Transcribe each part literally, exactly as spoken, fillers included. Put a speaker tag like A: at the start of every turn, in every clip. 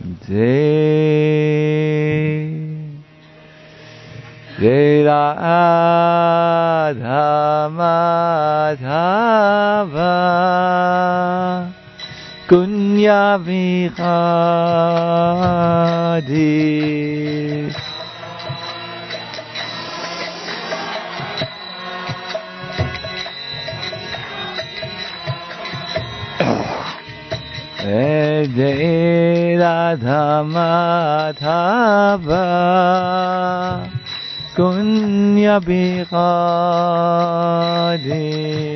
A: Jai Radha Madhava Kunya Vihari Jai Radha Madhava Kunya Vihari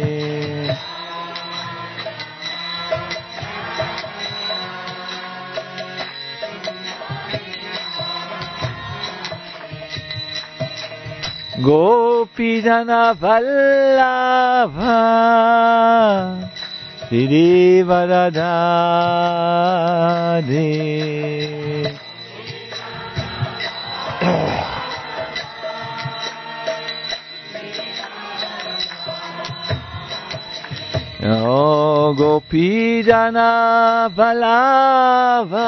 A: Gopijana Vallabha Girivaradhari Oh Gopijana Vallabha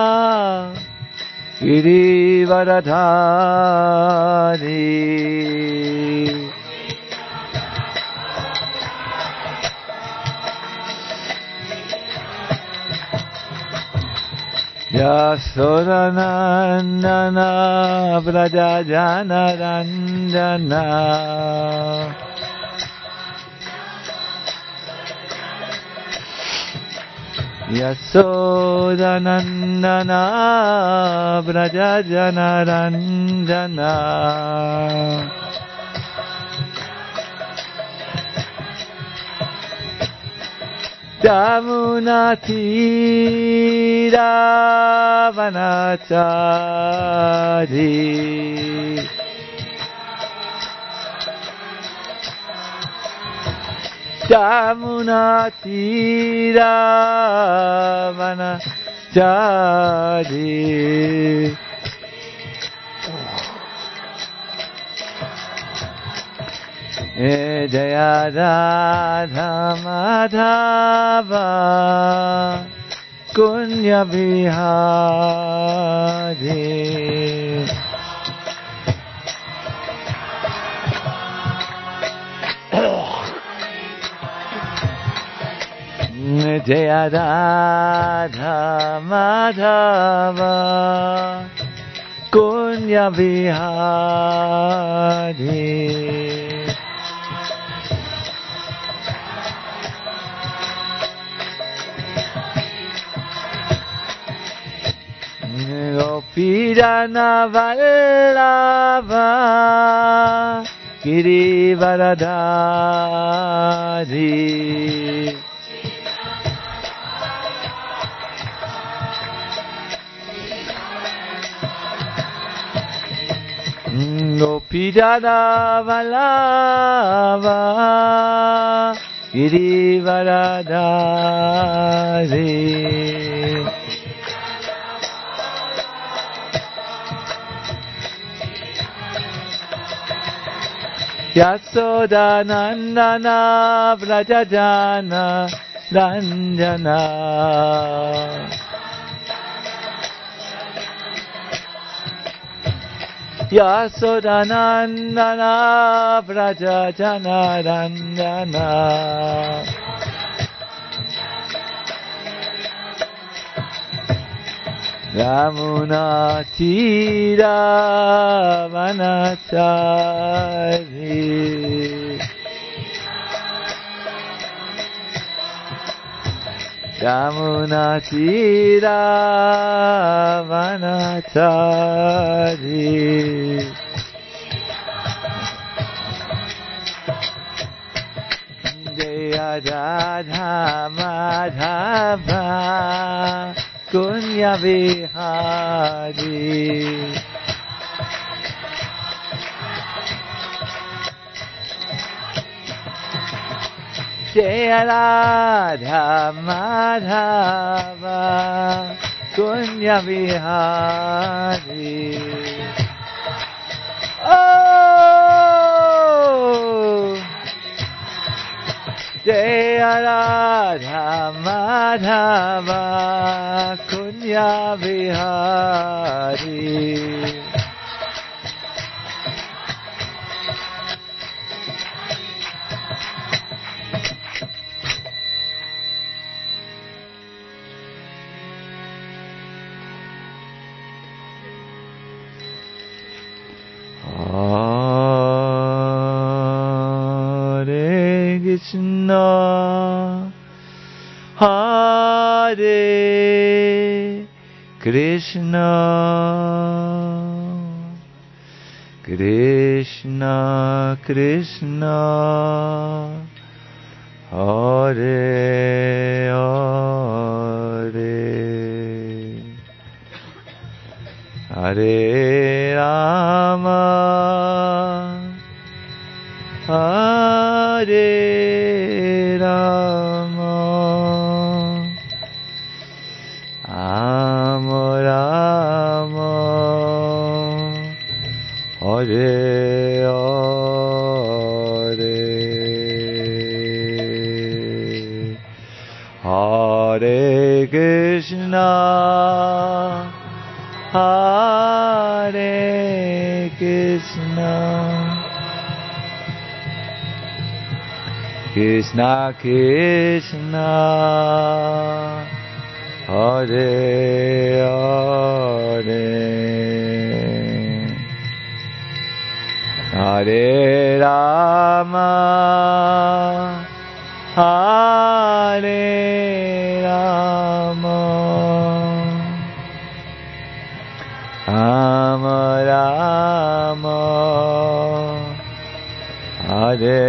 A: Girivaradhari Yasodanandana Vrajajana Ranjana Yasodanandana Vrajajana Ranjana Jamuna Tira Vanachari Jamuna Tira Vanachari Jaya Radha Madhava Kunya Vihari Jaya Radha Madhava Kunya Vihari Gopijana Vallabha Girivaradhari Gopijana Vallabha Girivaradhari Yasodanandana Vrajajana Ranjana Yasodanandana Vrajajana Ranjana Yamuna Tira Vanachari Yamuna Tira Vanachari Jaya Radha Madhava Kunya Vihari Jaya Radha Madhava Kunya Vihari Oh Jaya Radha Madhava Kunya Sonya Vihari. Hare Krishna, Hare Krishna, Krishna Krishna, Hare Hare, Hare Rama, Hare Rama, Rama Rama, Hare Hare, Hare Krishna, Hare Krishna, Krishna Krishna, Hare Hare, Hare Rama, Hare Rama, Rama Rama, Hare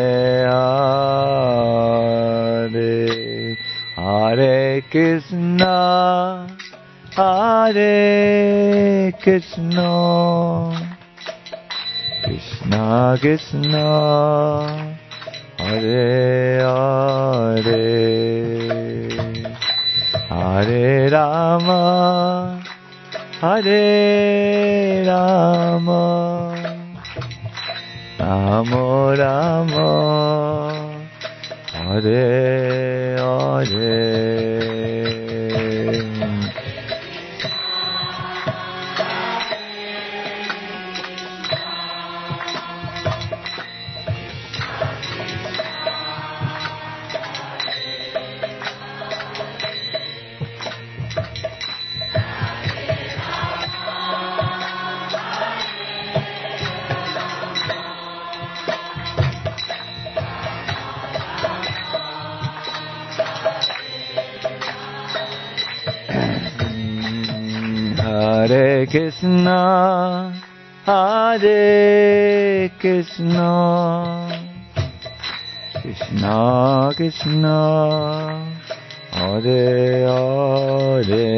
A: Hare, Hare Krishna, Hare Krishna, Krishna Krishna, Hare Hare, Hare Rama, Hare Rama, Rama Rama, Hare Hare. Hare Krishna, Hare Krishna, Krishna Krishna, Hare Hare,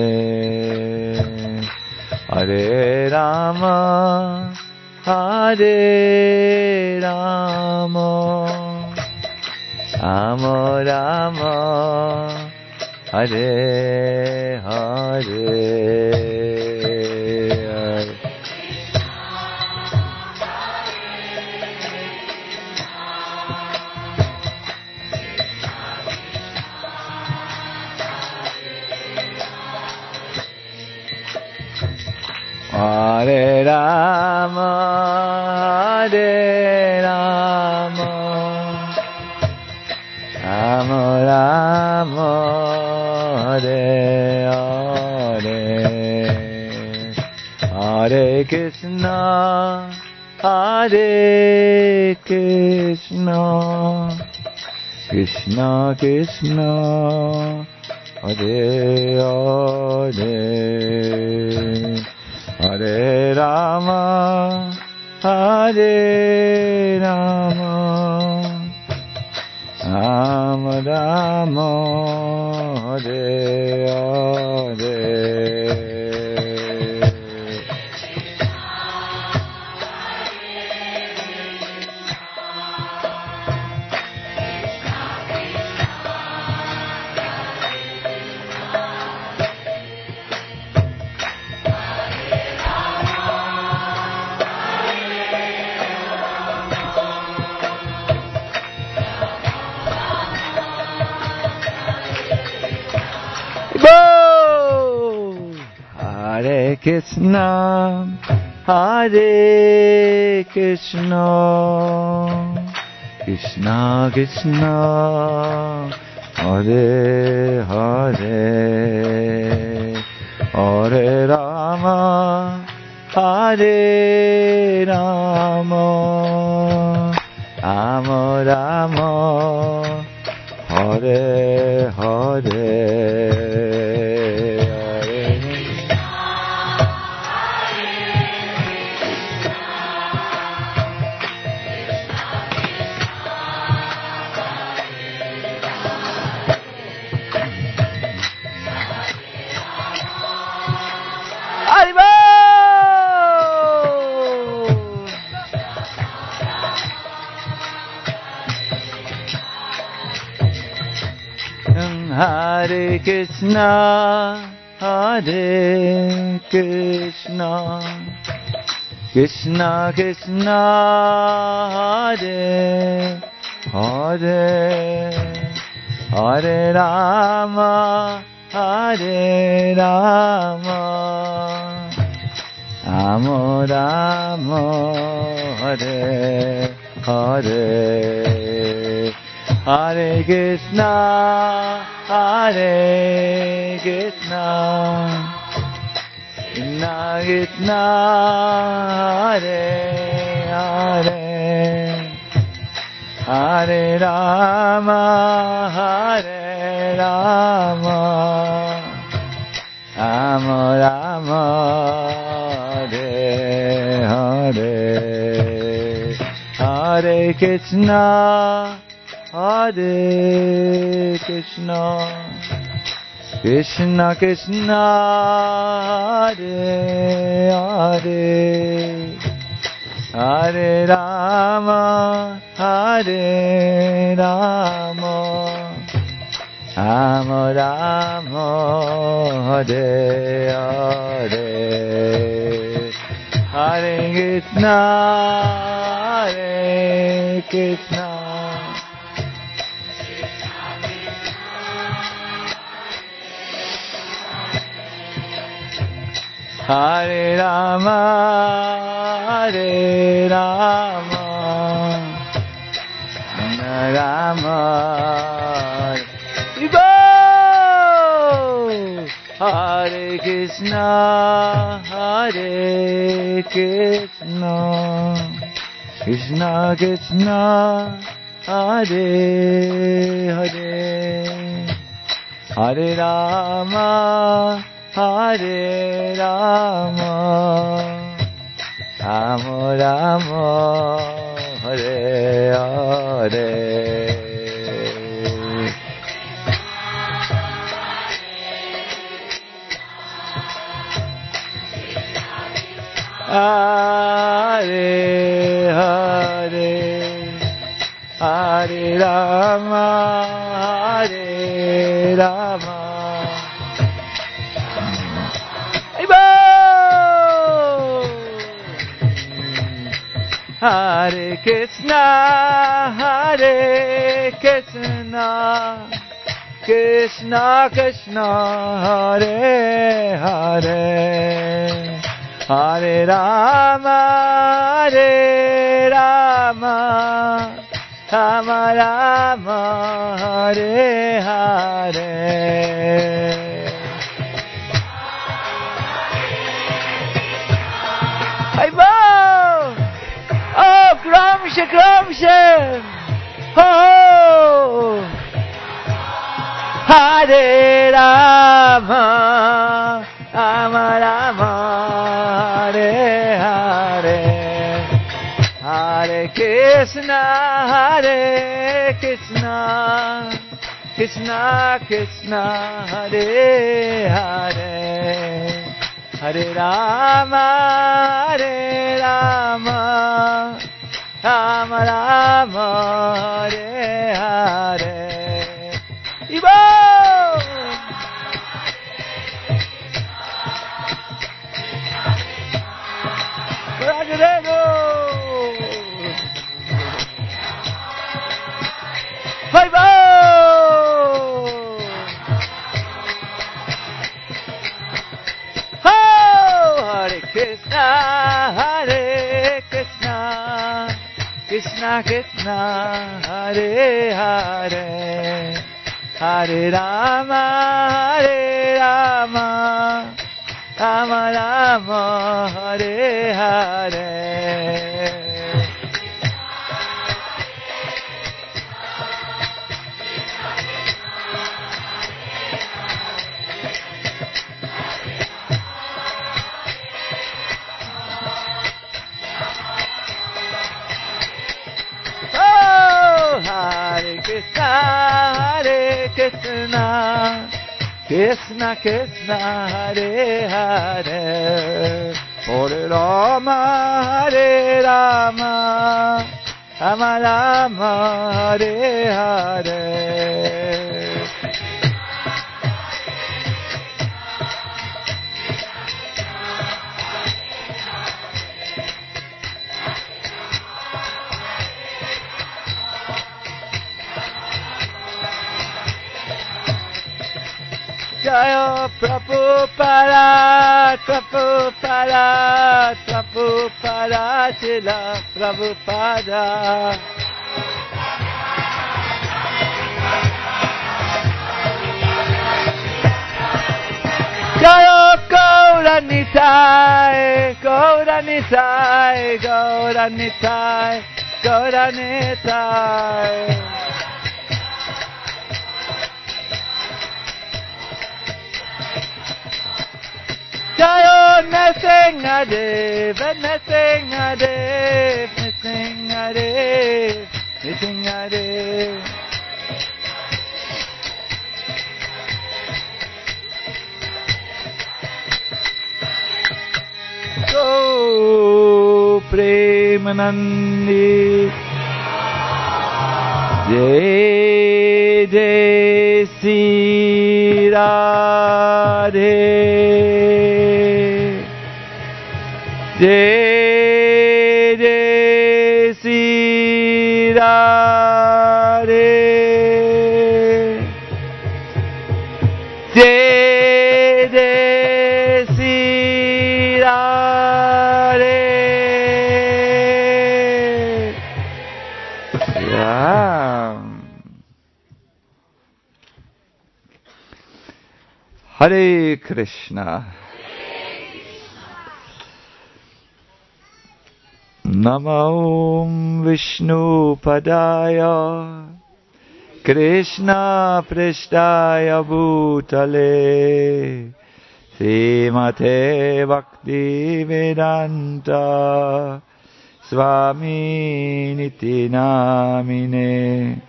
A: Hare Rama, Hare Rama, Rama Rama, Hare Hare. Hare Rama, Hare Rama, Rama Rama, Hare Hare, Hare Krishna, Hare Krishna, Krishna Krishna, Hare Hare, Hare Rama, Hare Rama, Rama Rama, Hare Hare. Hare Krishna, Hare Krishna, Krishna Krishna, Hare Hare, Hare Rama, Hare Rama, Rama Rama, Hare Hare. Hare Krishna, Hare Krishna, Krishna Krishna, Hare Hare, Hare Rama, Hare Rama, Rama Rama, Hare Hare, Hare Krishna, Hare Krishna, Krishna Krishna, Hare Hare, Hare Rama, Hare Rama, Rama Rama, Hare Hare, Hare Krishna, Hare Krishna, Krishna Krishna, Hare Hare, Hare Rama, Hare Rama, Rama Rama, Hare Hare, Hare Krishna, Hare Krishna, Hare Rama, Hare Rama, Rama Rama, Go! Hare Krishna, Hare Krishna, Krishna Krishna, Hare Hare, Hare Rama, Hare Rama, Rama Rama, Hare Hare. Hare Hare, Hare Rama, Hare Rama, Hare Krishna, Hare Krishna, Krishna Krishna, Hare Hare, Hare Rama, Hare Rama, Rama Rama, Hare Hare. Oh, Gramsha, Gramsha! Oh, Hare Rama, Rama Rama, Hare Hare, Hare Krishna, Hare Krishna, Krishna Krishna, Hare Hare, Hare Rama, Hare Rama, Rama Rama, Hare Hare. Ibo! Rajarego! Bye-bye! Oh! Krishna, Hare Krishna, Krishna Krishna, Hare Hare, Hare Rama, Hare Rama, Rama Rama, Hare Hare. Hare Krishna, Hare Krishna, Krishna Krishna, Hare Hare, Hare Rama, Hare Rama, Rama Rama, Hare Hare. Jaya Prabhupada, Prabhupada, Prabhupada, Srila Prabhupada. Jaya Gauranitai, Gauranitai, Gauranitai, Gauranitai. Jayo Nrsingadev, Nrsingadev, Nrsingadev, Nrsingadev. Go Premanandi, Jai Jai Sri Radhe. Jai Jai Sri Radhe, Jai Jai Sri Radhe. Ram. Hare Krishna. Namo Vishnu Padaya Krishna Prishtaya Bhutale Srimate Bhakti Vedanta Swami Niti Namine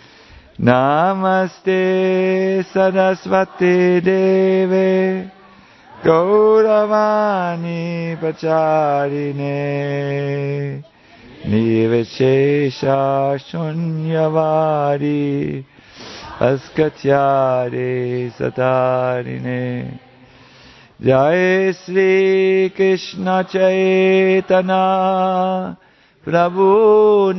A: Namaste Saraswati Deve Gauravani Pacharine Niveshesha Shunyavadi Askatyare Satarine Jai Sri Krishna Chaitanya Prabhu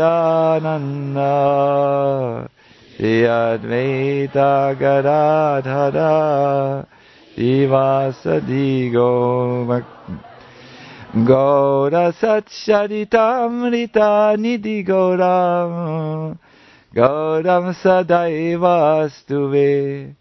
A: Nityananda Shri Advaita Gadadhara Divasadi Gaura Gaura Satcharitamrita Nidhi Gauram Gauram Sadaivastuve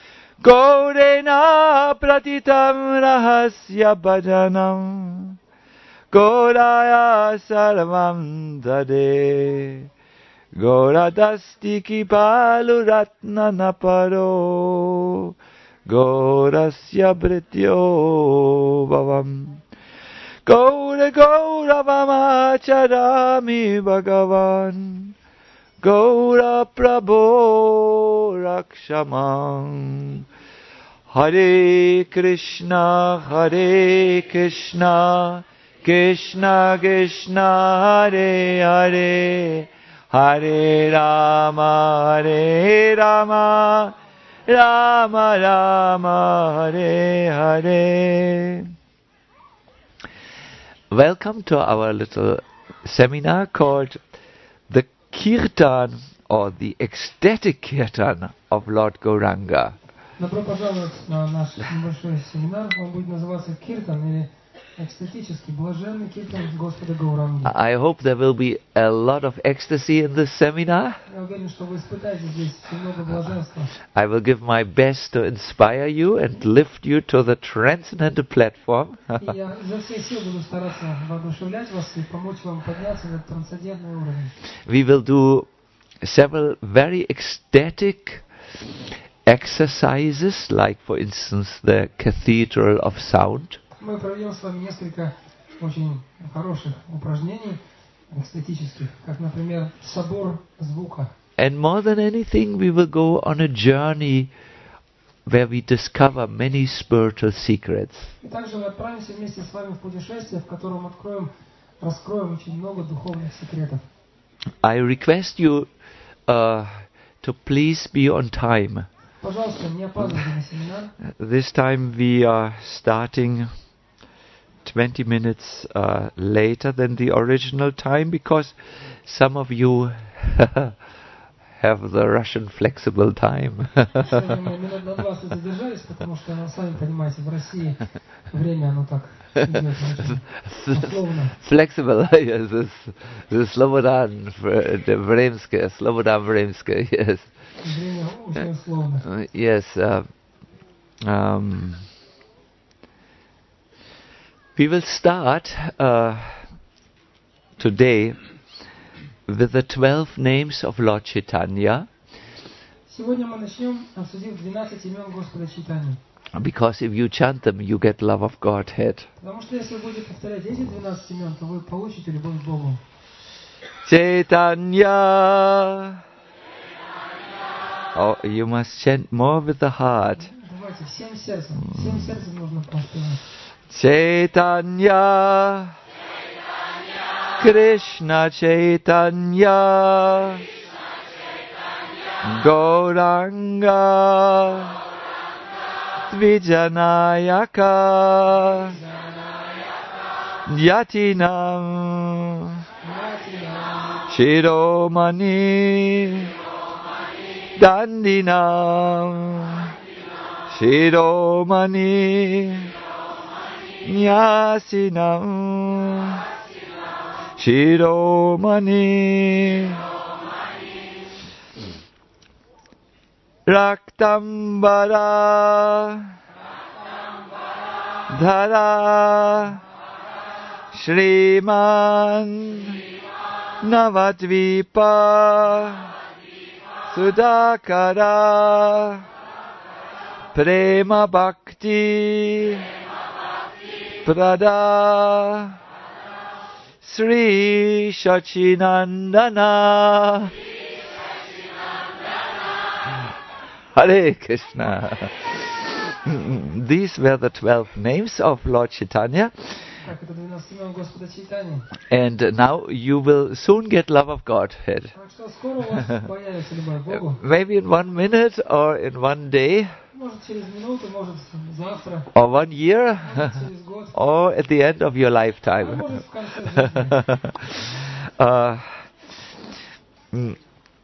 A: Gaurena Pratitam Rahasya Bhajanam Gauraya Sarvam Dade Gauradasti Kipalu Ratna Naparo Gaurasya Brityo Bhavam Gaura Gaura Vamacharami Bhagavan Gaura Prabho Rakshamam Hare Krishna Hare Krishna Krishna Krishna Hare Hare Hare Rama Hare Rama Rama Rama Hare Hare. Welcome to our little seminar called the Kirtan or the ecstatic Kirtan of Lord Gauranga.
B: Добро пожаловать на наш небольшой семинар. Он будет называться Киртан или Экстатически блаженный киртан Господа Гауранги.
A: I hope there will be a lot of ecstasy in this seminar.
B: Я уверен, что вы испытаете здесь много блаженства.
A: I will give my best to inspire you and lift you to the transcendental platform.
B: И я изо всех сил буду стараться воодушевлять вас и помочь вам подняться на трансцендентный уровень.
A: We will do several very ecstatic exercises, like for instance the Cathedral of Sound.
B: Мы проведем с вами несколько очень хороших упражнений экстатических, как, например, собор звука.
A: And more than anything, we will go on a journey where we discover many spiritual secrets.
B: И также мы отправимся вместе с вами в путешествие, в котором откроем, раскроем очень много духовных секретов.
A: I request you uh, to please be on time.
B: Пожалуйста, не опаздывайте на семинар.
A: This time we are starting twenty minutes uh, later than the original time because some of you have the Russian flexible time.
B: Сегодня мы минут на двадцать задержались, потому что, ну, сами понимаете, в России время оно так идет очень условно.
A: Flexible, yes, this, this Slobodan Vremske, Slobodan Vremske, yes.
B: Время очень условно.
A: Uh, yes, uh, um, we will start uh, today with the twelve names of Lord Chaitanya.
B: Сегодня мы начнем, обсудив двенадцать имен Господа Чайтаньи.
A: Because if you chant them, you get love of Godhead.
B: Потому что если вы будете повторять эти двенадцать имен, то вы получите любовь к Богу.
A: Chaitanya. Oh, you must chant more with the heart.
B: Давайте всем сердцем, всем сердцем нужно повторять.
A: Chaitanya, Krishna Chaitanya, Gauranga, Dvijanayaka, Yatinam, Shiromani, Dandinam, Shiromani, Nyasinam, Shiromani, Raktambara, Dhara, Shriman, Navadvipa, Sudakara, Prema Bhakti, Prada, Sri Shachinandana, Hare Krishna. These were the twelve names of Lord Chaitanya. And now you will soon get love of Godhead. Maybe in one minute or in one day or one year or at the end of your lifetime. uh, mm.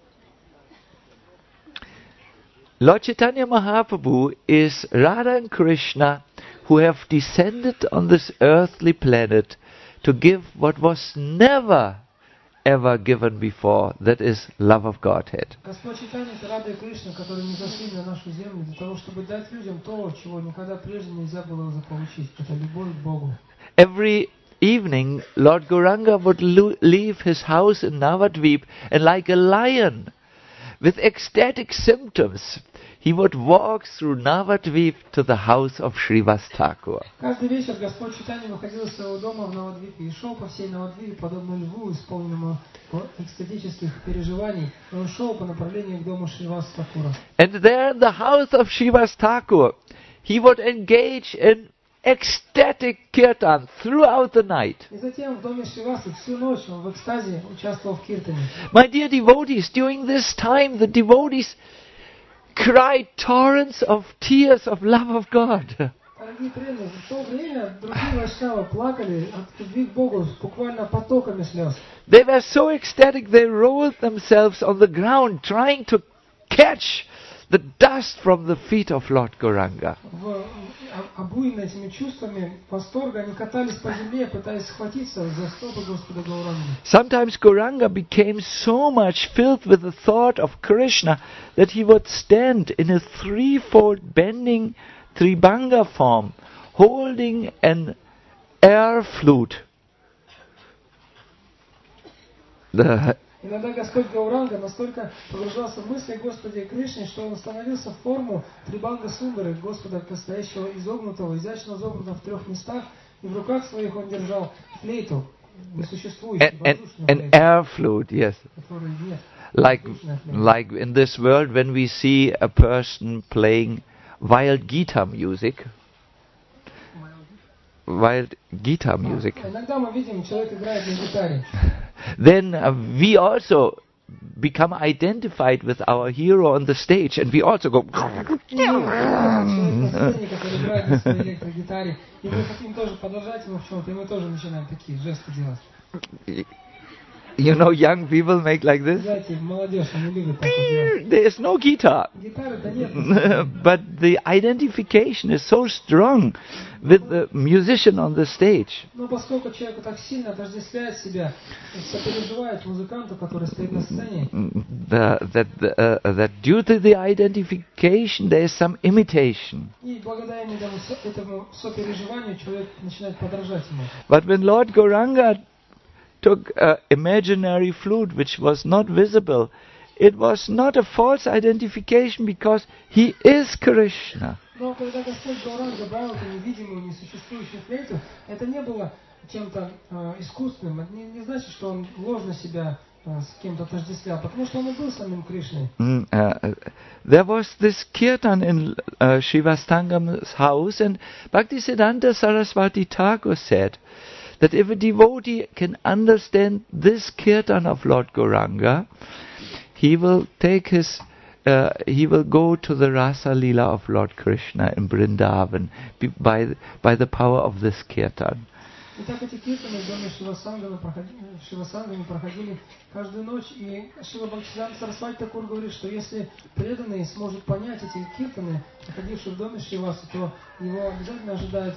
A: Lord Chaitanya Mahaprabhu is Radha and Krishna who have descended on this earthly planet to give what was never ever given before, that is love of Godhead.
B: Господь Чайтанья — это Рада и Кришна, которые не зашли на нашу землю для того, чтобы дать людям то, чего никогда прежде нельзя было заполучить. Это любовь к Богу.
A: Every evening, Lord Gauranga would lo- leave his house in Navadvip, and like a lion, with ecstatic symptoms, he would walk through Navadvip to the house of Srivas Thakur.
B: Каждый вечер Господь Чайтанья выходил из своего дома в Навадвипе и шел по всей Навадвипе, подобно льву, исполненному экстатических переживаний. Он шел по направлению к дому Шривас Thakura.
A: And there in the house of Srivas Thakur, he would engage in ecstatic kirtan throughout the night.
B: И затем в доме Шриваса всю ночь он в экстазе участвовал в киртане.
A: My dear devotees, during this time the devotees cried torrents of tears of love of God.
B: Дорогие преданные, в то время другие вайшнавы плакали от любви к Богу буквально потоками слез.
A: They were so ecstatic they rolled themselves on the ground trying to catch the dust from the feet of Lord Gauranga.
B: В, обуены этими чувствами восторга, они катались по земле, пытаясь схватиться за стопы Господа Гауранги.
A: Sometimes Gauranga became so much filled with the thought of Krishna that he would stand in a threefold bending Tribhanga form, holding an air flute. The
B: Иногда Господь Гауранга настолько погружался в мысли Господа Кришны, что он становился в форму Трибанга Сундары, Господа, стоящего изогнутого, изящно изогнутого в трех местах, и в руках своих он держал флейту, несуществующую, воздушную
A: an air flute, yes.
B: которой нет.
A: Like, like in this world, when we see a person playing wild guitar music, wild guitar music,
B: Иногда мы видим, человек играет на гитаре.
A: then uh, we also become identified with our hero on the stage, and we also go.
B: Человек на сцене, который играет на своей электрогитаре, и мы хотим тоже подражать ему в чем-то, и мы тоже начинаем такие жесты делать.
A: You know, young people make like this.
B: Знаете, молодежь, они любят так вот делать.
A: There is no guitar.
B: Гитары-то нет.
A: But the identification is so strong with the musician on the stage.
B: Но поскольку человек так сильно отождествляет себя, сопереживает музыканту, который стоит на сцене,
A: The, that, the, uh, that due to the identification there is some imitation.
B: и благодаря этому, этому сопереживанию человек начинает подражать ему.
A: But when Lord Gauranga took an imaginary flute which was not visible, it was not a false identification because he is Krishna.
B: Но когда Господь Гауранга брал эту невидимую, несуществующую флейту, это не было чем-то э, искусственным. Это не, не значит, что он ложно себя э, с кем-то отождествлял, потому что он и был самим Кришной.
A: Mm, uh, there was this kirtan in uh, Srivastangam's house, and Bhaktisiddhanta Saraswati Thakur said that if a devotee can understand this kirtan of Lord Gauranga, he will take his, uh, he will go to the Rasa Leela of Lord Krishna in Vrindavan by the, by the power of this kirtan.
B: Итак, эти киртаны в доме Шивасангами проходили, Шивасангами проходили каждую ночь, и Шрила Бхактисиданта Сарасвати Такур говорит, что если преданный сможет понять эти киртаны, находившие в доме Шриваса, то его обязательно ожидает,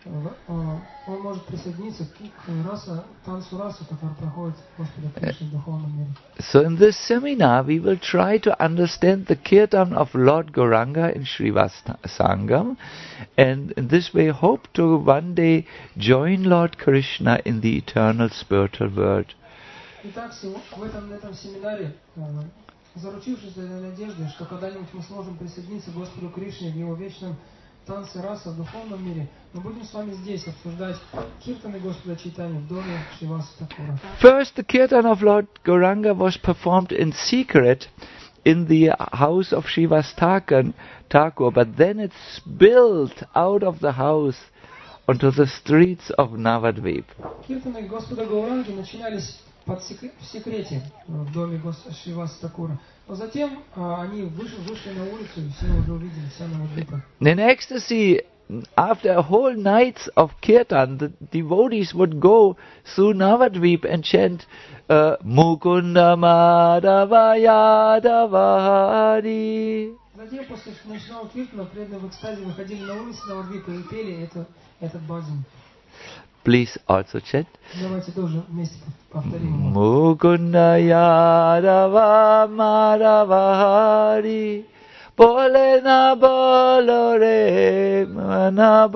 B: он может присоединиться к раса, танцу раса, который проходит Господа Кришны в духовном мире.
A: So in this seminar we will try to understand the kirtan of Lord Gauranga in Srivasangam, and in this way hope to one day join Lord Krishna in the eternal spiritual world.
B: Итак, в этом, этом семинаре, заручившись этой надеждой, что когда-нибудь мы сможем присоединиться к Господу Кришне в Его вечном танцы раса в духовном мире, мы будем с вами здесь обсуждать киртаны Господа Чайтани в доме Шриваса Такура.
A: First, the kirtan of Lord Gauranga was performed in secret in the house of Srivastaka Thakur, but then it spilled out of the house onto the streets of Navadvip.
B: Киртаны Господа Гауранги начинались под секрет, в секрете в доме Шриваса Такура. Но затем а, они вышли, вышли на улицу, и все уже увидели, вся Навадвипа.
A: In ecstasy, after a whole night of kirtan, the devotees would go through Navadvip and chant uh, Mukunda Madhava Yadava Hari.
B: Затем, после ночного киртана, преданные в экстазе выходили на улицу Навадвипа и пели это, этот баджан.
A: Please also chant.
B: Давайте тоже вместе повторим.
A: Mukunda Yadava Madhava Hari. Bole na bolo re na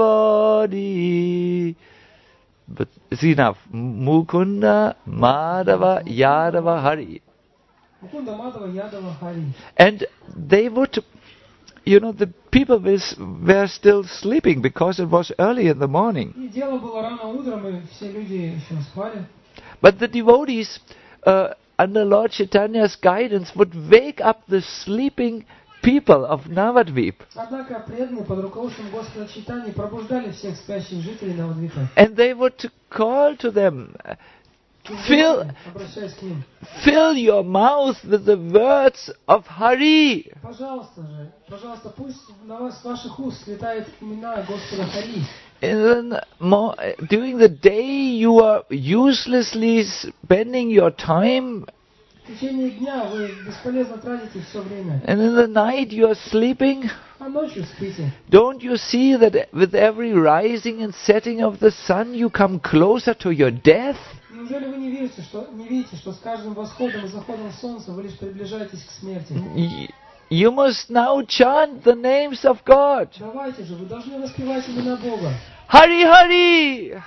A: body. But it's enough. Mukunda Madhava Yadava Hari.
B: Mukunda Madhava Yadava Hari.
A: And they would, you know, the people was, were still sleeping because it was early in the morning.
B: И дело было рано утром, и все люди еще спали.
A: But the devotees, uh, under Lord Chaitanya's guidance, would wake up the sleeping people of Navadvip.
B: Однако преданные под руководством Господа Чайтани пробуждали всех спящих жителей Навадвипа.
A: And they would call to them, fill,
B: обращаясь к ним.
A: fill your mouth with the words of Hari.
B: Пожалуйста же, пожалуйста, пусть на вас, с ваших уст слетают имена Господа Хари.
A: And then more, during the day you are uselessly spending your time
B: В течение дня вы бесполезно тратите все время.
A: And in the night you are sleeping.
B: А ночью спите.
A: Don't you see that with every rising and setting of the sun you come closer to your death?
B: Неужели вы не видите, что не видите, что с каждым восходом и заходом солнца вы лишь приближаетесь к смерти?
A: Y- You must now chant the names of God.
B: Давайте же, вы должны воспевать имена Бога.
A: Hari Hari!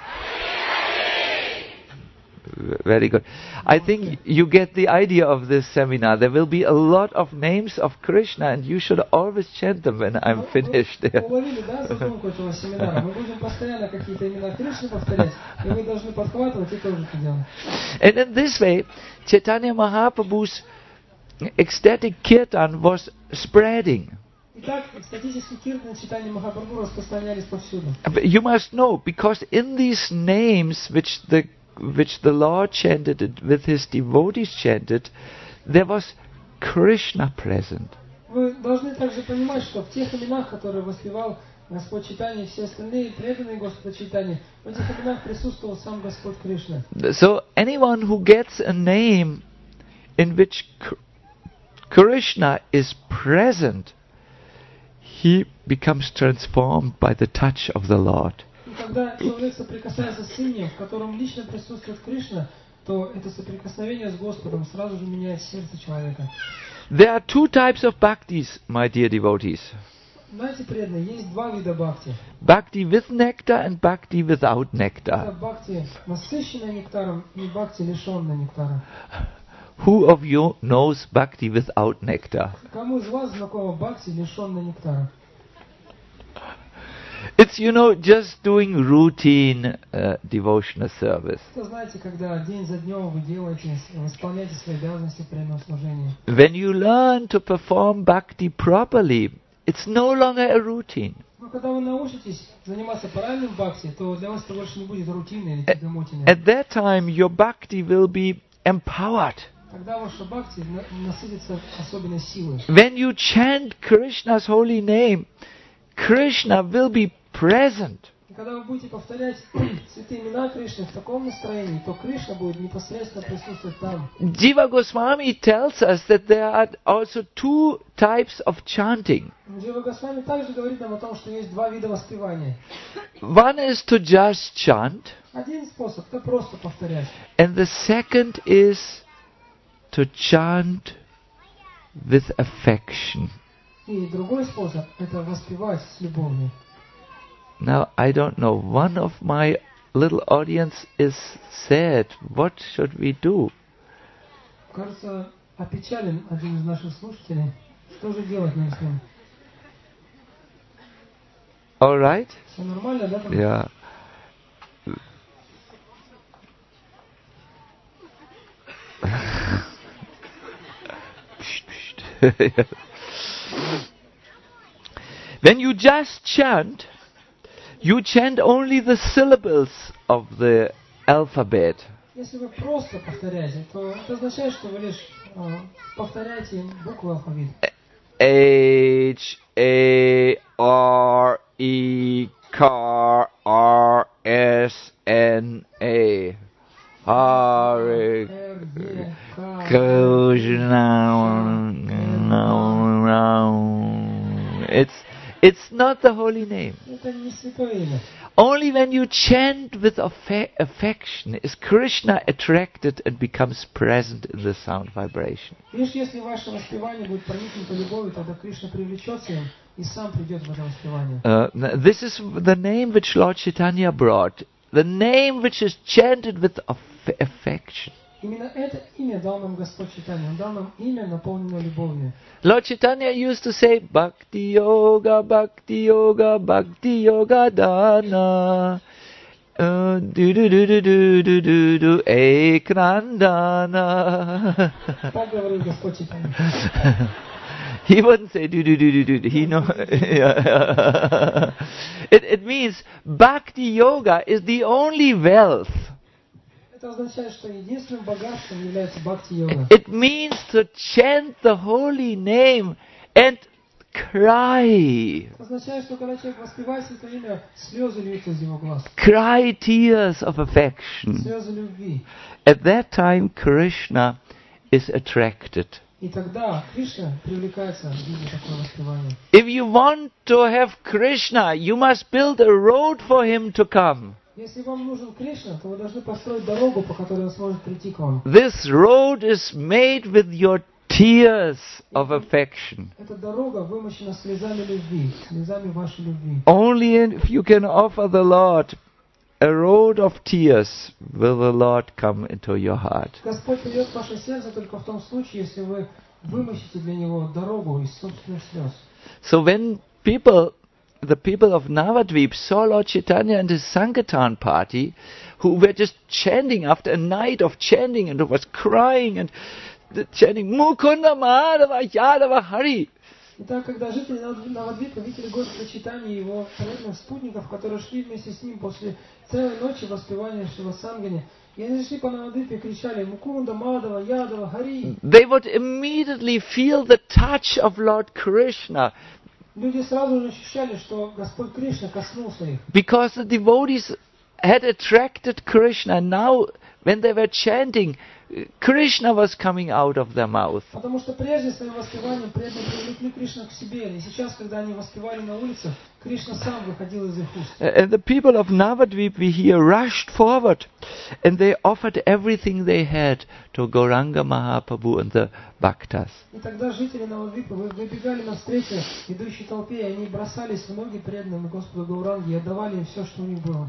A: Very good. I think you get the idea of this seminar. There will be a lot of names of Krishna and you should always chant them when I'm finished.
B: Вы уловили, да, задумку этого семинара? Мы будем постоянно какие-то имена Кришны повторять, и вы должны подхватывать и тоже это делать.
A: And in this way, Chaitanya Mahaprabhu's ecstatic kirtan was spreading.
B: Итак, экстатические киртаны читания Махапрабху распространялись повсюду.
A: But you must know, because in these names which the which the Lord chanted, with his devotees chanted, there was Krishna present.
B: Вы должны также понимать, что в тех именах, которые воспевал Господь Чайтанья и все остальные преданные Господа Чайтаньи, в этих именах присутствовал сам Господь Кришна.
A: So anyone who gets a name in which K- Krishna is present, he becomes transformed by the touch of the Lord.
B: И когда человек соприкасается с именем, в котором лично присутствует Кришна, то это соприкосновение с Господом сразу же меняет сердце человека.
A: There are two types of bhaktis, my dear devotees.
B: Знаете, преданные, есть два вида бхакти.
A: Bhakti with nectar and bhakti without
B: Это
A: nectar.
B: бхакти, насыщенная нектаром, и бхакти, лишенная нектара.
A: Who of you knows bhakti without nectar?
B: Кому из вас знакомо бхакти, лишенная нектара?
A: It's, you know, just doing routine uh, devotional service.
B: Это, знаете, когда день за днем вы делаете, вы исполняете свои обязанности преданного служения.
A: When you learn to perform bhakti properly, it's no longer a routine.
B: Но когда вы научитесь заниматься правильным бхакти, то для вас это больше не будет рутиной или тягомотиной.
A: At that time, your bhakti will be empowered.
B: Тогда ваша бхакти на- насытится особенной силой.
A: When you chant Krishna's holy name, Krishna will be present.
B: И когда вы будете повторять святые имена Кришны в таком настроении, то Кришна будет непосредственно присутствовать там.
A: Jiva Goswami tells us that there are also two types of chanting.
B: Джива Госвами также говорит нам о том, что есть два вида воспевания.
A: One is to just chant,
B: Один способ — это просто повторять.
A: and the second is to chant with affection.
B: И другой способ — это воспевать с любовью.
A: Now, I don't know, one of my little audience is sad. What should we do?
B: Кажется, опечален один из наших слушателей. Что же делать нам с ним?
A: All right?
B: Все нормально, да?
A: Yeah. When you just chant, you chant only the syllables of the alphabet.
B: Если вы просто повторяете, то это означает, что вы лишь э, повторяете буквы алфавита.
A: H A R E K R S N A. Hare
B: Р, Е, К,
A: Krishna. It's it's not the holy name.
B: это не святое имя.
A: Only when you chant with affe- affection is Krishna attracted and becomes present in the sound vibration.
B: Лишь если ваше воспевание будет проникнуто любовью, тогда Кришна привлечется им и сам придет в это воспевание.
A: Uh, n- this is the name which Lord Chaitanya brought. The name which is chanted with aff- affection.
B: Именно это имя дал нам Господь Чайтанья. Он дал нам имя, наполненное любовью.
A: Lord Chaitanya used to say, Bhakti Yoga, Bhakti Yoga, Bhakti Yoga Dana. Uh, do do do do do do do do Ekrandana.
B: Так говорил Господь Чайтанья.
A: He wouldn't say do do do do do. He know. Yeah. It it means Bhakti Yoga is the only wealth.
B: Это означает, что единственным богатством является бхакти-йога.
A: It means to chant the holy name and cry.
B: Это означает, что когда человек воспевает это имя, слезы льются из его глаз.
A: Cry tears of affection.
B: Слезы любви.
A: At that time, Krishna is attracted.
B: И тогда Кришна привлекается в виде такого воспевания.
A: If you want to have Krishna, you must build a road for him to come.
B: Если вам нужен Кришна, то вы должны построить дорогу, по которой он сможет прийти к вам.
A: This road is made with your tears of affection.
B: Эта дорога вымощена слезами любви, слезами вашей любви.
A: Only if you can offer the Lord a road of tears will the Lord come into your heart.
B: Господь придет в ваше сердце только в том случае, если вы вымощите для Него дорогу из собственных слез.
A: So when people, the people of Navadvip saw Lord Chaitanya and his Sankirtan party, who were just chanting after a night of chanting and was crying and chanting Mukunda Madhava Yadava Hari.
B: Итак, когда жители Навадвипа видели Господа Чайтаньи и его преданных спутников, которые шли вместе с ним после целой ночи воспевания Шивасангани, и они шли по Навадвипе и кричали Мукунда, Мадава, Ядава, Хари.
A: They would immediately feel the touch of Lord Krishna.
B: Люди сразу же ощущали, что Господь Кришна коснулся их.
A: Because the devotees had attracted Krishna. Now, when they were chanting, Krishna was coming out of their mouth.
B: Потому что прежде своим воспеванием преданные привлекли Кришну к себе. И сейчас, когда они воспевали на улицах, Кришна сам выходил из их уст.
A: And the people of Navadvip, we hear, rushed forward. And they offered everything they had to Gauranga Mahaprabhu and the Bhaktas.
B: И тогда жители Навадвипа выбегали навстречу идущей толпе, и они бросались в ноги преданным Господу Гауранги и отдавали им все, что у них было.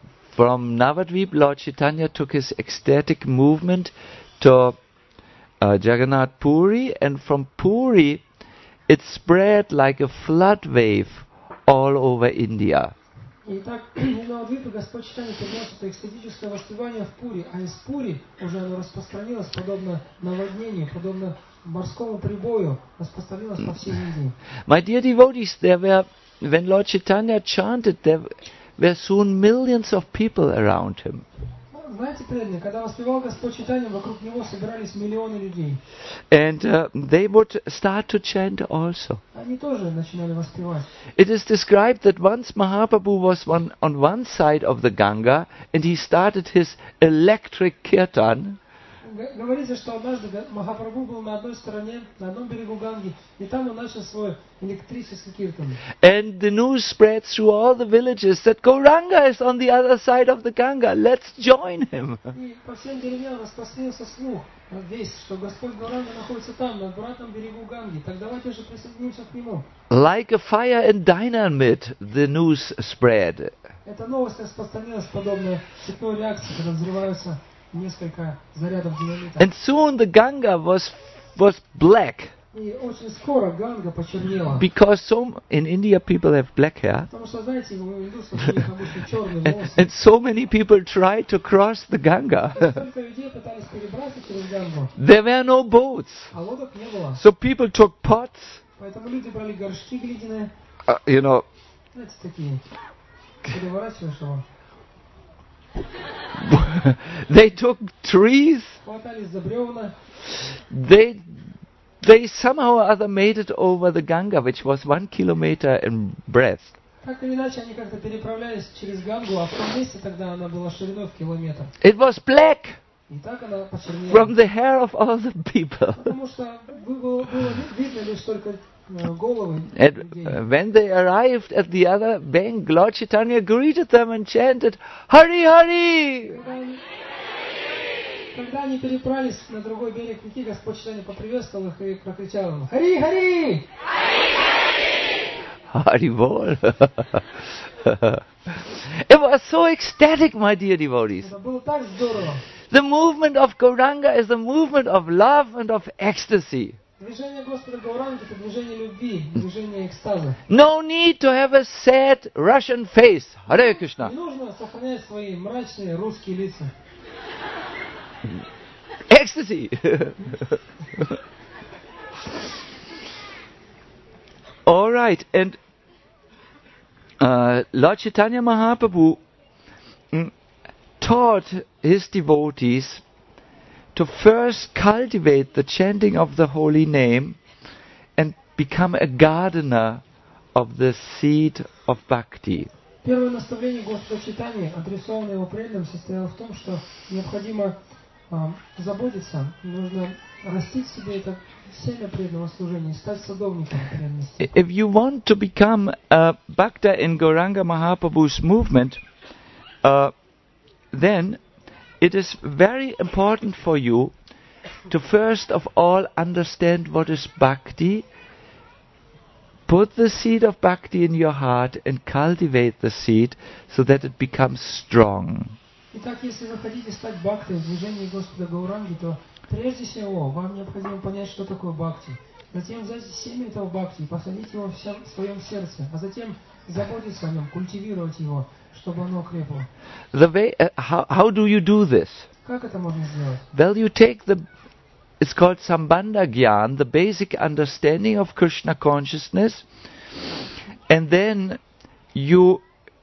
A: From Navadvip, Lord Chaitanya took his ecstatic movement to uh, Jagannath Puri, and from Puri it spread like a flood wave all over India.
B: Итак, из Навадвипа Господь Чайтанья перенес это экстатическое воспевание в Пури, а из Пури уже оно распространилось подобно наводнению, подобно морскому прибою, распространилось по всей Индии.
A: My dear devotees, there were, when Lord Chaitanya chanted, there were soon millions of people around him.
B: Знаете, преданные, когда воспевал Господь Чайтанья, вокруг него собирались миллионы людей.
A: And uh, they would start to chant also.
B: Они тоже начинали воспевать.
A: It is described that once Mahaprabhu was one, on one side of the Ganga and he started his electric kirtan.
B: Говорится, что однажды Махапрабху был на одной стороне, на одном берегу Ганги, и там он начал свой электрический киртан.
A: And the news spread through all the villages that Gauranga is on the other side of the Ganga. Let's join him.
B: И по всем деревням распространился слух, весь, что Господь Гауранга находится там, на обратном берегу Ганги. Так давайте же присоединимся к нему.
A: Like a fire and dynamite, the news spread.
B: Эта новость распространилась подобно цепной реакции, когда взрываются несколько зарядов динамита.
A: And soon the Ganga was was black.
B: И очень скоро Ганга почернела.
A: Because so in India people have black hair.
B: Потому что, знаете, у индусов у них обычно черные волосы.
A: And so many people tried to cross the Ganga.
B: Столько людей пытались перебраться через Гангу.
A: There were no boats.
B: А лодок не было.
A: So people took pots.
B: Поэтому люди брали горшки глиняные.
A: Uh, you know.
B: Знаете, такие. Переворачиваешь его.
A: They took trees.
B: Хватались за бревна.
A: They they somehow or other made it over the Ganga, which was one kilometer in breadth.
B: Так или иначе, они как-то переправлялись через Гангу, а в том месте тогда она была шириной в километр.
A: It was black.
B: И так она почернела.
A: From the hair of all the people.
B: Потому что было, было видно лишь только головы
A: And
B: людей.
A: uh, when they arrived at the other bank, Lord Chaitanya greeted them and chanted, Hari Hari!
B: Когда они, когда они переправились на другой берег реки, Господь Чайтанья поприветствовал их и прокричал им: Хари, Хари!
A: Hari Bol! It was so ecstatic, my dear devotees.
B: Это было так здорово.
A: The movement of Gauranga is the movement of love and of ecstasy.
B: Движение Господа Гауранги — это движение любви, движение экстаза.
A: No need to have a sad Russian face. Hare Krishna.
B: Не нужно сохранять свои мрачные русские лица.
A: Ecstasy. All right, and uh, Lord Chaitanya Mahaprabhu mm, taught his devotees to first cultivate the chanting of the holy name and become a gardener of the seed of bhakti.
B: Первое наставление Господа Чайтаньи, адресованное его преданным, состояло в том, что необходимо а, заботиться, нужно растить в себе это семя преданного служения, стать садовником преданности.
A: If you want to become a Bhakta in Gauranga Mahaprabhu's movement, uh, then it is very important for you to first of all understand what is Bhakti, put the seed of Bhakti in your heart and cultivate the seed so that it becomes strong.
B: Итак, если вы хотите стать бхактой в движении Господа Гауранги, то прежде всего вам необходимо понять, что такое бхакти. Затем взять семя этого бхакти и посадить его в своем сердце, а затем заботиться о нем, культивировать его, чтобы оно окрепло.
A: The way, uh, how, how do you do this?
B: Как это можно сделать?
A: Well, you take the, it's called Sambandha Gyan, the basic understanding of Krishna consciousness, and then you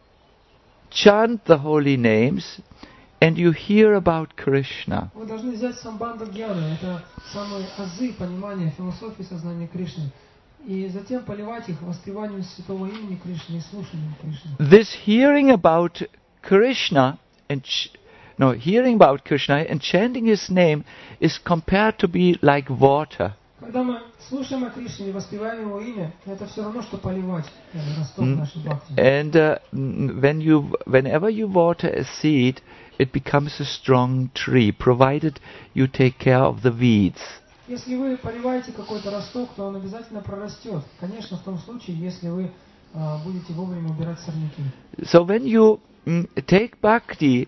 A: chant the holy names, and you hear about Krishna.
B: Вы должны взять самбандха гьяна, это самые азы понимания философии сознания Кришны, и затем поливать их воспеванием святого имени Кришны и слушанием Кришны.
A: This hearing about Krishna and ch- no hearing about Krishna and chanting His name is compared to be like water.
B: Когда мы слушаем о Кришне и воспеваем Его имя, это все равно, что поливать росток нашей бхакти.
A: And uh, when you, whenever you water a seed, it becomes a strong tree, provided you take care of the weeds.
B: Если вы поливаете какой-то росток, то он обязательно прорастет. Конечно, в том случае, если вы uh, будете вовремя убирать сорняки.
A: So when you mm, take bhakti,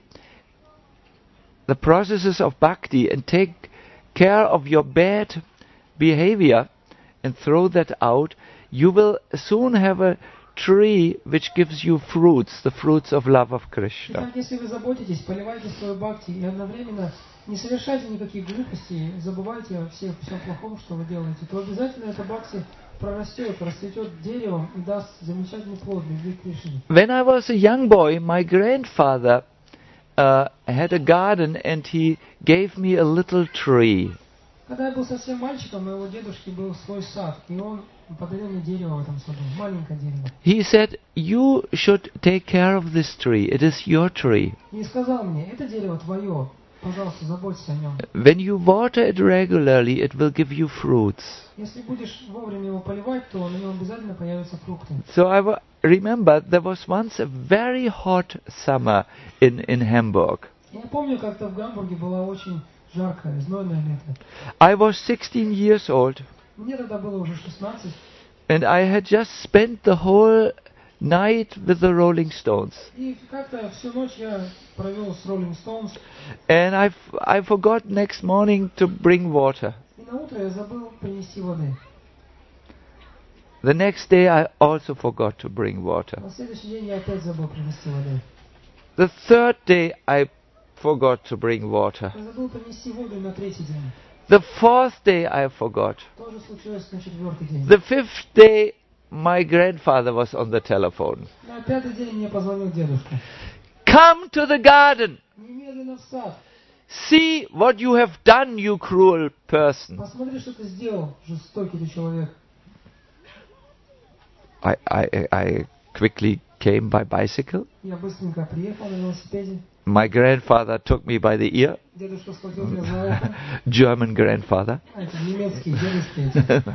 A: the processes of bhakti, and take care of your bad behavior and throw that out, you will soon have a tree which gives you fruits, the fruits of love of Krishna.
B: Итак, если вы заботитесь, поливайте свою бхакти и одновременно не совершайте никаких глупостей, забывайте о всем, всем плохом, что вы делаете, то обязательно эта бхакти прорастет, расцветет деревом и даст замечательный плод любви к Кришне.
A: When I was a young boy, my grandfather uh, had a garden and he gave me a little tree.
B: Когда я был совсем мальчиком, у моего дедушки был свой сад, и он подарил мне дерево в этом саду, маленькое дерево.
A: He said, "You should take care of this tree. It is your tree.
B: И сказал мне, это дерево твое, пожалуйста, заботься о нем.
A: When you water it regularly, it will give you fruits."
B: Если будешь вовремя его поливать, то на нем обязательно появятся фрукты.
A: So I w- remember there was once a very hot summer in, in Hamburg.
B: Я помню, как-то в Гамбурге было очень жаркое, знойное лето.
A: I was sixteen years old,
B: Мне тогда было уже шестнадцать,
A: and I had just spent the whole night with the Rolling Stones.
B: и как-то всю ночь я провел с Rolling Stones,
A: And I, f- I forgot next morning to bring water.
B: и на утро я забыл принести воды.
A: The next day I also forgot to bring water.
B: На следующий день я опять забыл принести воды.
A: The third day I forgot to bring water.
B: Я забыл принести воду и на третий день.
A: The fourth day I forgot.
B: То же случилось на четвертый день.
A: The fifth day my grandfather was on the telephone.
B: На пятый день мне позвонил дедушка.
A: Come to the garden.
B: Немедленно в сад.
A: See what you have done, you cruel person.
B: Посмотри, что ты сделал, жестокий ты человек.
A: I, I, I quickly came by bicycle.
B: Я быстренько приехал на велосипеде.
A: My grandfather took me by the ear.
B: Дедушка схватил меня за ухо.
A: German grandfather.
B: А, эти немецкие дедушки эти.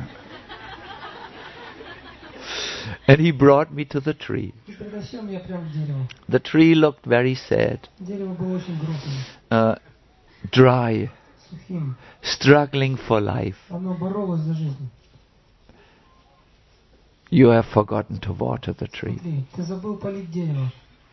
A: And he brought me to the tree.
B: И притащил меня прямо к дереву.
A: The tree looked very sad,
B: Дерево было очень грустным,
A: uh, dry,
B: сухим.
A: struggling for life.
B: Оно боролось за жизнь.
A: You have forgotten to water the tree.
B: Смотри, ты забыл полить дерево.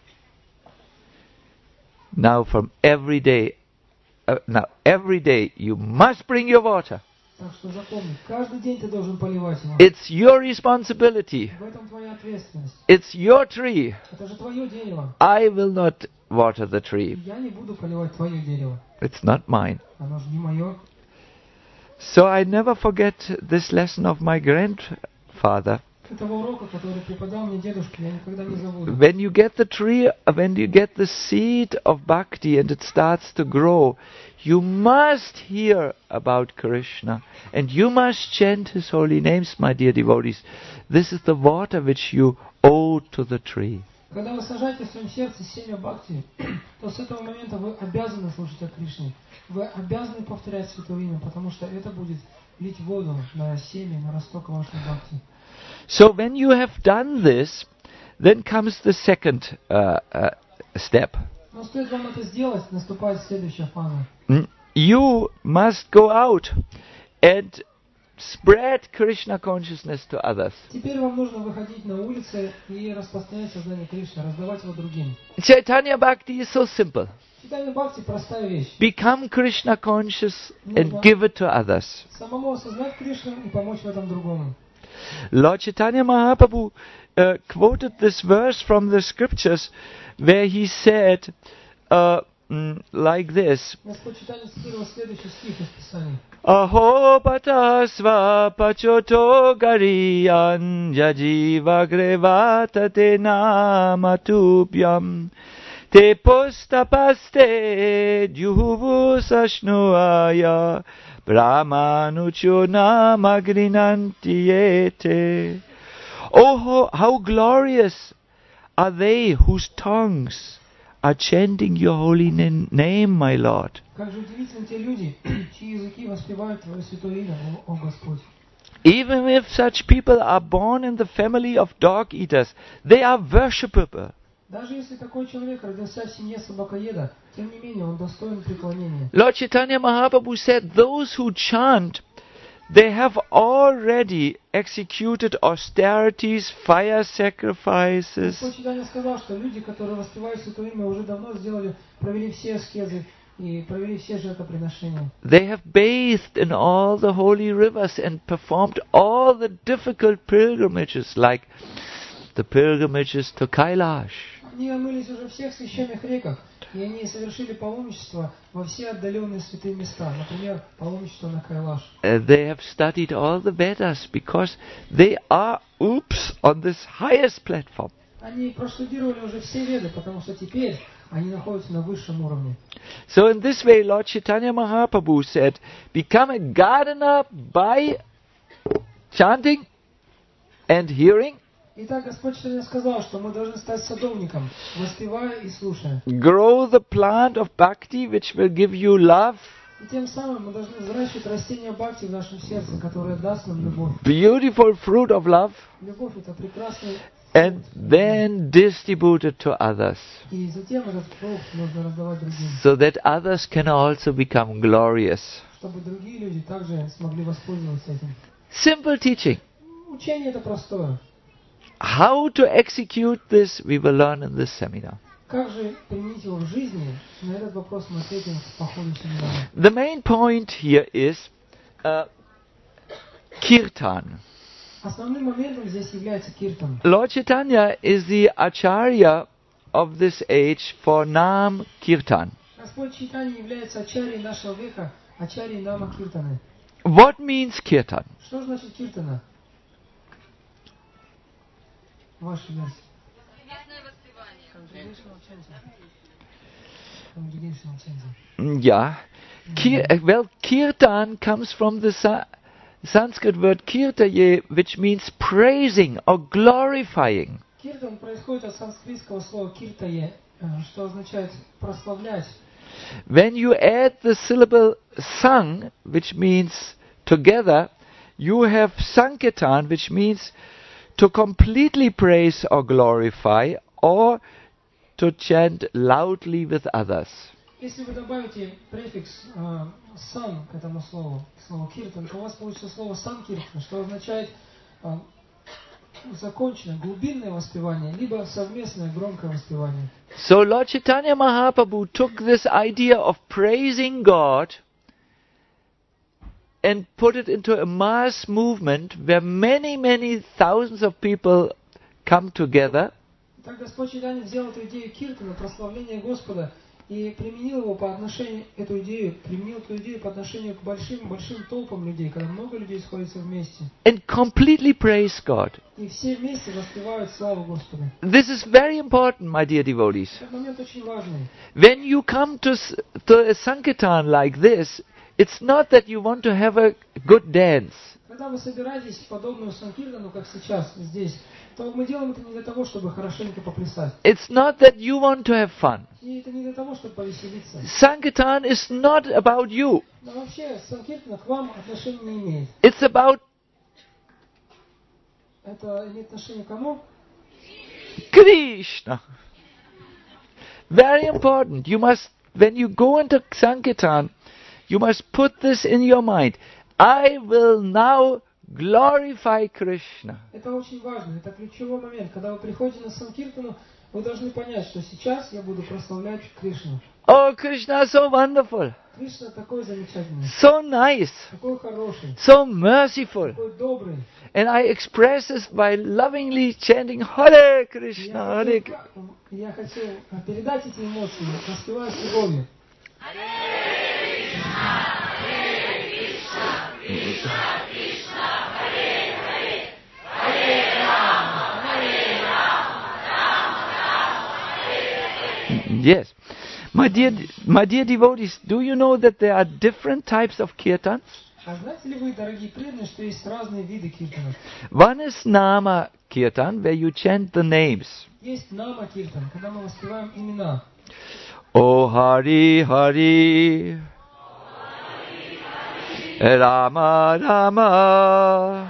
A: Now from every day, uh, now every day you must bring your water.
B: Так что запомни, каждый день ты должен поливать его.
A: It's your responsibility.
B: В этом твоя ответственность.
A: It's your tree.
B: Это же твое дерево.
A: I will not water the tree.
B: Я не буду поливать твое дерево.
A: It's not mine.
B: Оно же не мое.
A: So I never forget this lesson of my grandfather.
B: Этого урока, который преподал мне дедушка, я никогда не забуду.
A: When you get the tree, when you get the seed of bhakti and it starts to grow, you must hear about Krishna and you must chant His holy names, my dear devotees. This is the water which you owe to the tree.
B: Когда вы сажаете в своем сердце семя бхакти, то с этого момента вы обязаны слушать о Кришне. Вы обязаны повторять Святое Имя, потому что это будет лить воду на семя, на росток вашей бхакти.
A: So when you have done this, then comes the second uh, uh, step.
B: Но стоит вам это сделать, наступает следующая фаза.
A: Mm, You must go out and spread Krishna consciousness to others.
B: Теперь вам нужно выходить на улицы и распространять сознание Кришны, раздавать его другим.
A: Chaitanya Bhakti is so simple.
B: Читание бхакти простая вещь.
A: Become Krishna conscious and give it to others.
B: Самому осознать Кришну и помочь в этом другому.
A: Lord Chaitanya Mahaprabhu uh, quoted this verse from the scriptures where he said uh, mm, like this.
B: Господь Чайтанья цитировал следующий стих из Писания.
A: Aho patasva pachoto gariyan jajiva grevata te namatubhyam te postapaste juhuvu sashnuaya brahmanucho namagrinantiete. Oh, how, how glorious are they whose tongues are chanting your holy na- name, my Lord.
B: Как же удивительны те люди, чьи языки воспевают Твое святое имя, о, о Господь.
A: Even if such people are born in the family of dog eaters, they are worshipable.
B: Даже если такой человек родился в семье собакоеда, тем не менее он достоин преклонения.
A: Lord Chaitanya Mahaprabhu said, those who chant, they have already executed austerities, fire sacrifices.
B: Господь Чайтанья сказал, что люди, которые воспевают святое имя, уже давно сделали, провели все аскезы и провели все жертвоприношения.
A: They have bathed in all the holy rivers and performed all the difficult pilgrimages, like the pilgrimages to Kailash.
B: Они омылись уже в всех священных реках, и они совершили паломничество во все отдаленные святые места, например, паломничество на Кайлаш.
A: Uh, they have studied all the Vedas because they are, oops, on this highest platform.
B: Они проштудировали уже все веды, потому что теперь они находятся на высшем уровне.
A: So in this way, Lord Chaitanya Mahaprabhu said, become a gardener by chanting and hearing.
B: Итак, Господь Чайтанья сказал, что мы должны стать садовником, воспевая и слушая.
A: Grow the plant of bhakti, which will give you love,
B: И тем самым мы должны взращивать растение бхакти в нашем сердце, которое даст нам любовь.
A: beautiful fruit of love,
B: Любовь – это прекрасный
A: and then distribute it to others,
B: и затем этот плод нужно раздавать другим,
A: so that others can also become glorious.
B: чтобы другие люди также смогли воспользоваться этим.
A: Simple teaching.
B: Учение это простое.
A: How to execute this, we will learn in this seminar.
B: Как же применить его в жизни? На этот вопрос мы ответим по ходу семинара.
A: The main point here is uh, kirtan.
B: Основным моментом здесь является киртан.
A: Lord Chaitanya is the acharya of this age for Nam Kirtan.
B: Господь Чайтанья является ачарьей нашего века, ачарьей нама киртаны.
A: What means kirtan?
B: Что значит киртана? Ваша версия. Congregational chanting. Congregational chanting.
A: Mm, Yeah. Kir- uh, well, kirtan comes from the Sa- Sanskrit word kirtaye, which means praising or glorifying.
B: Киртан происходит от санскритского слова киртае, что означает прославлять.
A: When you add the syllable sang, which means together, you have sankirtan, which means to completely praise or glorify, or to chant loudly with others.
B: Если вы добавите префикс э, сан к этому слову, к слову киртан, то у вас получится слово санкиртан, что означает э, законченное, глубинное воспевание, либо совместное громкое воспевание.
A: So Lord Chaitanya Mahaprabhu took this idea of praising God and put it into a mass movement where many, many thousands of people come together.
B: Так Господь Чайтанья взял эту идею киртана, прославления Господа, и применил его по отношению, эту идею, применил эту идею по отношению к большим-большим толпам людей, когда много людей сходятся вместе.
A: And completely praise God.
B: И все вместе воспевают славу Господа.
A: This is very important, my dear devotees.
B: Этот момент очень важный.
A: When you come to, s- to a Sankirtan like this, it's not that you want to have a good dance.
B: Когда когда вы собираетесь в подобную санкиртану, как сейчас здесь, то мы делаем это не для того, чтобы хорошенько поплясать.
A: It's not that you want to have fun.
B: И это не для того, чтобы повеселиться.
A: Sankirtan is not about you.
B: Но вообще санкиртана к вам отношения не имеет.
A: It's about
B: Это имеет отношение к кому?
A: Krishna. Very important. You must, when you go into Sankirtan, you must put this in your mind. I will now glorify Krishna.
B: Это очень важно. Это ключевой момент. Когда вы приходите на санкиртану, вы должны понять, что сейчас я буду прославлять Кришну.
A: Oh, Krishna is so wonderful.
B: Кришна такой замечательный,
A: So nice.
B: такой хороший,
A: So merciful.
B: такой добрый.
A: And I express this by lovingly chanting Hare
B: Я
A: Krishna, Hare
B: хочу,
A: Krishna.
B: я хочу передать эти эмоции, распевая с любовью.
A: Yes. My dear, my dear devotees, do you know that there are different types of kirtans?
B: А знаете ли вы, дорогие преданные, что есть разные виды киртанов?
A: One is Nama Kirtan, where you chant the names.
B: Есть нама киртан, когда мы воспеваем имена.
A: O Hari Hari, Rama Rama,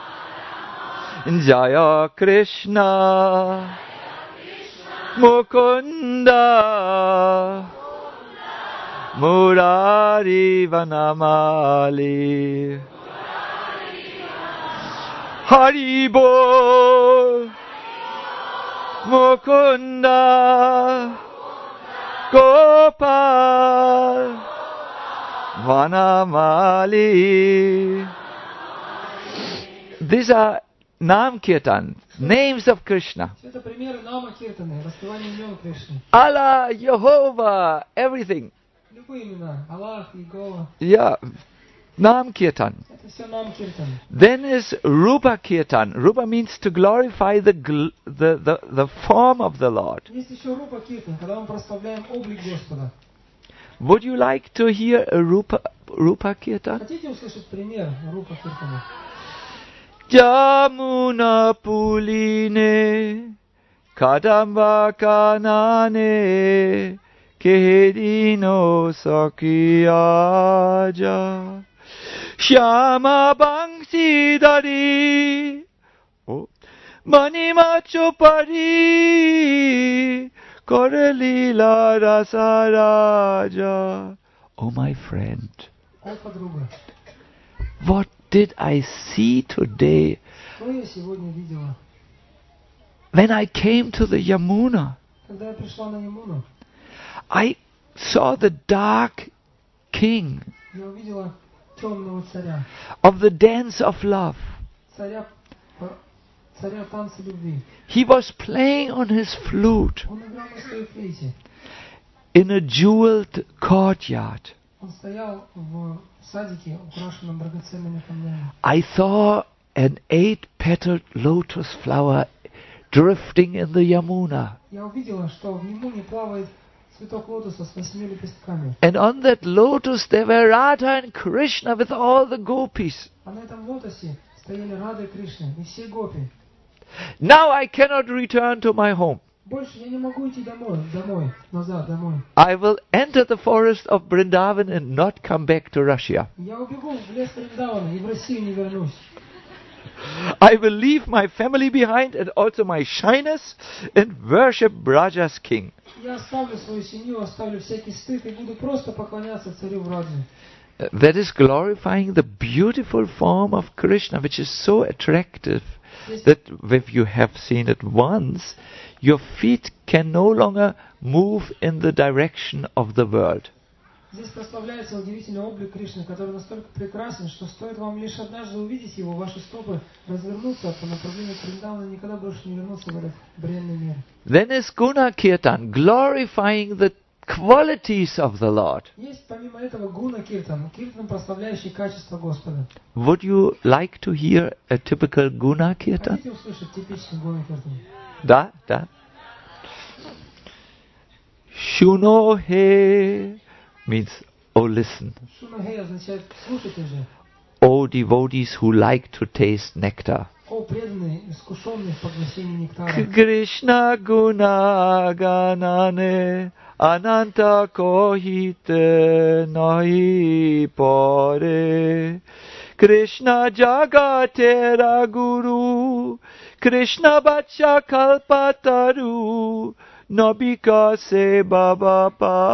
A: Jaya Krishna, Mukunda, Murari Vanamali, Hari Bol, Mukunda, Gopal, Vanamali. These are Nam Kirtan, names of Krishna.
B: Это примеры нама киртаны, распевание имен Кришны.
A: Allah, Jehovah, everything.
B: Любые имена. Аллах, Иегова.
A: Yeah, Nam Kirtan.
B: Это все нам киртан.
A: Then is Rupa Kirtan. Rupa means to glorify the, gl- the, the, the form of the Lord.
B: Есть еще рупа киртан, когда мы прославляем облик Господа.
A: Would you like to hear a Rupa, Rupa Kirtan?
B: Хотите услышать пример рупа киртана?
A: Jamuna Puline Kadamba Kanane Kehedino Sakiyaja Shyama Bangsi Dari Oh Manima Chopari Korelila Rasaraja. Oh my friend,
B: О, подруга,
A: what did I see today
B: что я сегодня видела?
A: when I came to the Yamuna?
B: Когда я пришла на Ямуну,
A: I saw the dark king
B: я увидела темного царя,
A: of the dance of love.
B: царя, царя танца любви.
A: He was playing on his flute
B: Он играл на своей флейте.
A: in a jeweled courtyard.
B: Он стоял в садике, украшенном драгоценными камнями.
A: I saw an eight-petaled lotus flower drifting in the Yamuna.
B: Я увидела, что в Ямуне плавает цветок лотоса с восьми лепестками.
A: And on that lotus there were Radha and Krishna with all the gopis.
B: А на этом лотосе стояли Рада и Кришна и все гопи.
A: Now I cannot return to my home.
B: Больше я не могу идти домой, домой, назад, домой.
A: I will enter the forest of Vrindavan and not come back to Russia.
B: Я убегу в лес Вриндавана и в Россию не вернусь.
A: I will leave my family behind and also my shyness and worship Braja's king.
B: Я оставлю свою семью, оставлю всякий стыд и буду просто поклоняться царю в Раджи.
A: Uh, That is glorifying the beautiful form of Krishna, which is so attractive that if you have seen it once, your feet can no longer move in the direction of the world.
B: Здесь прославляется удивительный облик Кришны, который настолько прекрасен, что стоит вам лишь однажды увидеть его, ваши стопы развернутся по направлению к Вриндавану и никогда больше не вернуться в этот бренный мир.
A: Then is Guna Kirtan, glorifying the qualities of the Lord.
B: Есть помимо этого гуна киртан, киртан, прославляющий качество Господа.
A: Would you like to hear a typical Guna Kirtan?
B: Хотите услышать типичный гуна киртан?
A: Da, da. Shuno he means, oh listen.
B: Шунахей означает «слушайте же».
A: O devotees who like to taste nectar.
B: О, преданные, искушенные в поглощении нектара.
A: Krishna guna ganane ananta kohite nahi pare. Krishna jagatera guru, Krishna bacha kalpataru, nabika se baba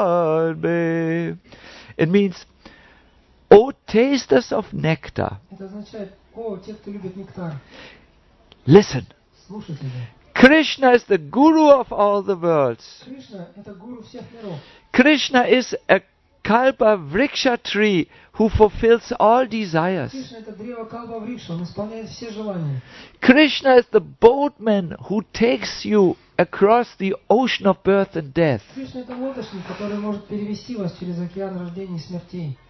A: parbe. It means, O tasters of nectar,
B: Это означает, о, те, кто любит нектар,
A: listen.
B: слушайте же.
A: Krishna is the guru of all the worlds.
B: Кришна — это гуру всех миров.
A: Krishna is a kalpa vriksha tree who fulfills all desires.
B: Кришна — это древо Калпа Врикша, он исполняет все желания.
A: Krishna is the boatman who takes you across the ocean of birth and death.
B: Кришна — это лодочник, который может перевести вас через океан рождений и смертей.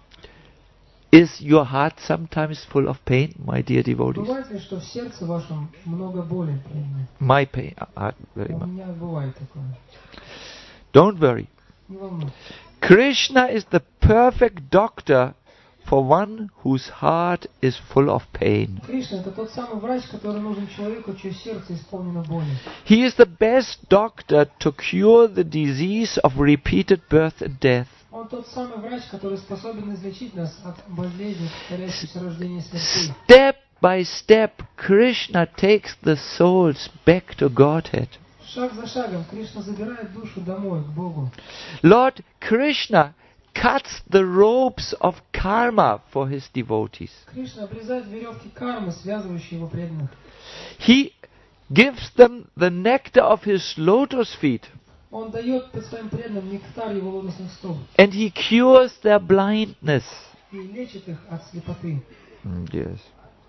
A: Is your heart sometimes full of pain, my dear devotees?
B: Бывает ли, что в сердце вашем много боли? преданные?
A: My pain, heart very
B: У
A: much.
B: меня бывает такое.
A: Don't worry.
B: Не волнуйтесь.
A: Krishna is the perfect doctor for one whose heart is full of pain.
B: Кришна — это тот самый врач, который нужен человеку, чье сердце исполнено боли.
A: He is the best doctor to cure the disease of repeated birth and death.
B: Он тот самый врач, который способен излечить нас от болезней, повторяющихся рождения и смертей.
A: Step by step, Krishna takes the souls back to Godhead.
B: Шаг за шагом Кришна забирает душу домой, к Богу.
A: Lord Krishna cuts the ropes of karma for his devotees.
B: Кришна обрезает веревки кармы, связывающие его преданных.
A: He gives them the nectar of his lotus feet,
B: Он дает своим преданным нектар его лотосных стоп
A: and he cures their blindness.
B: и лечит их от слепоты.
A: Mm, yes.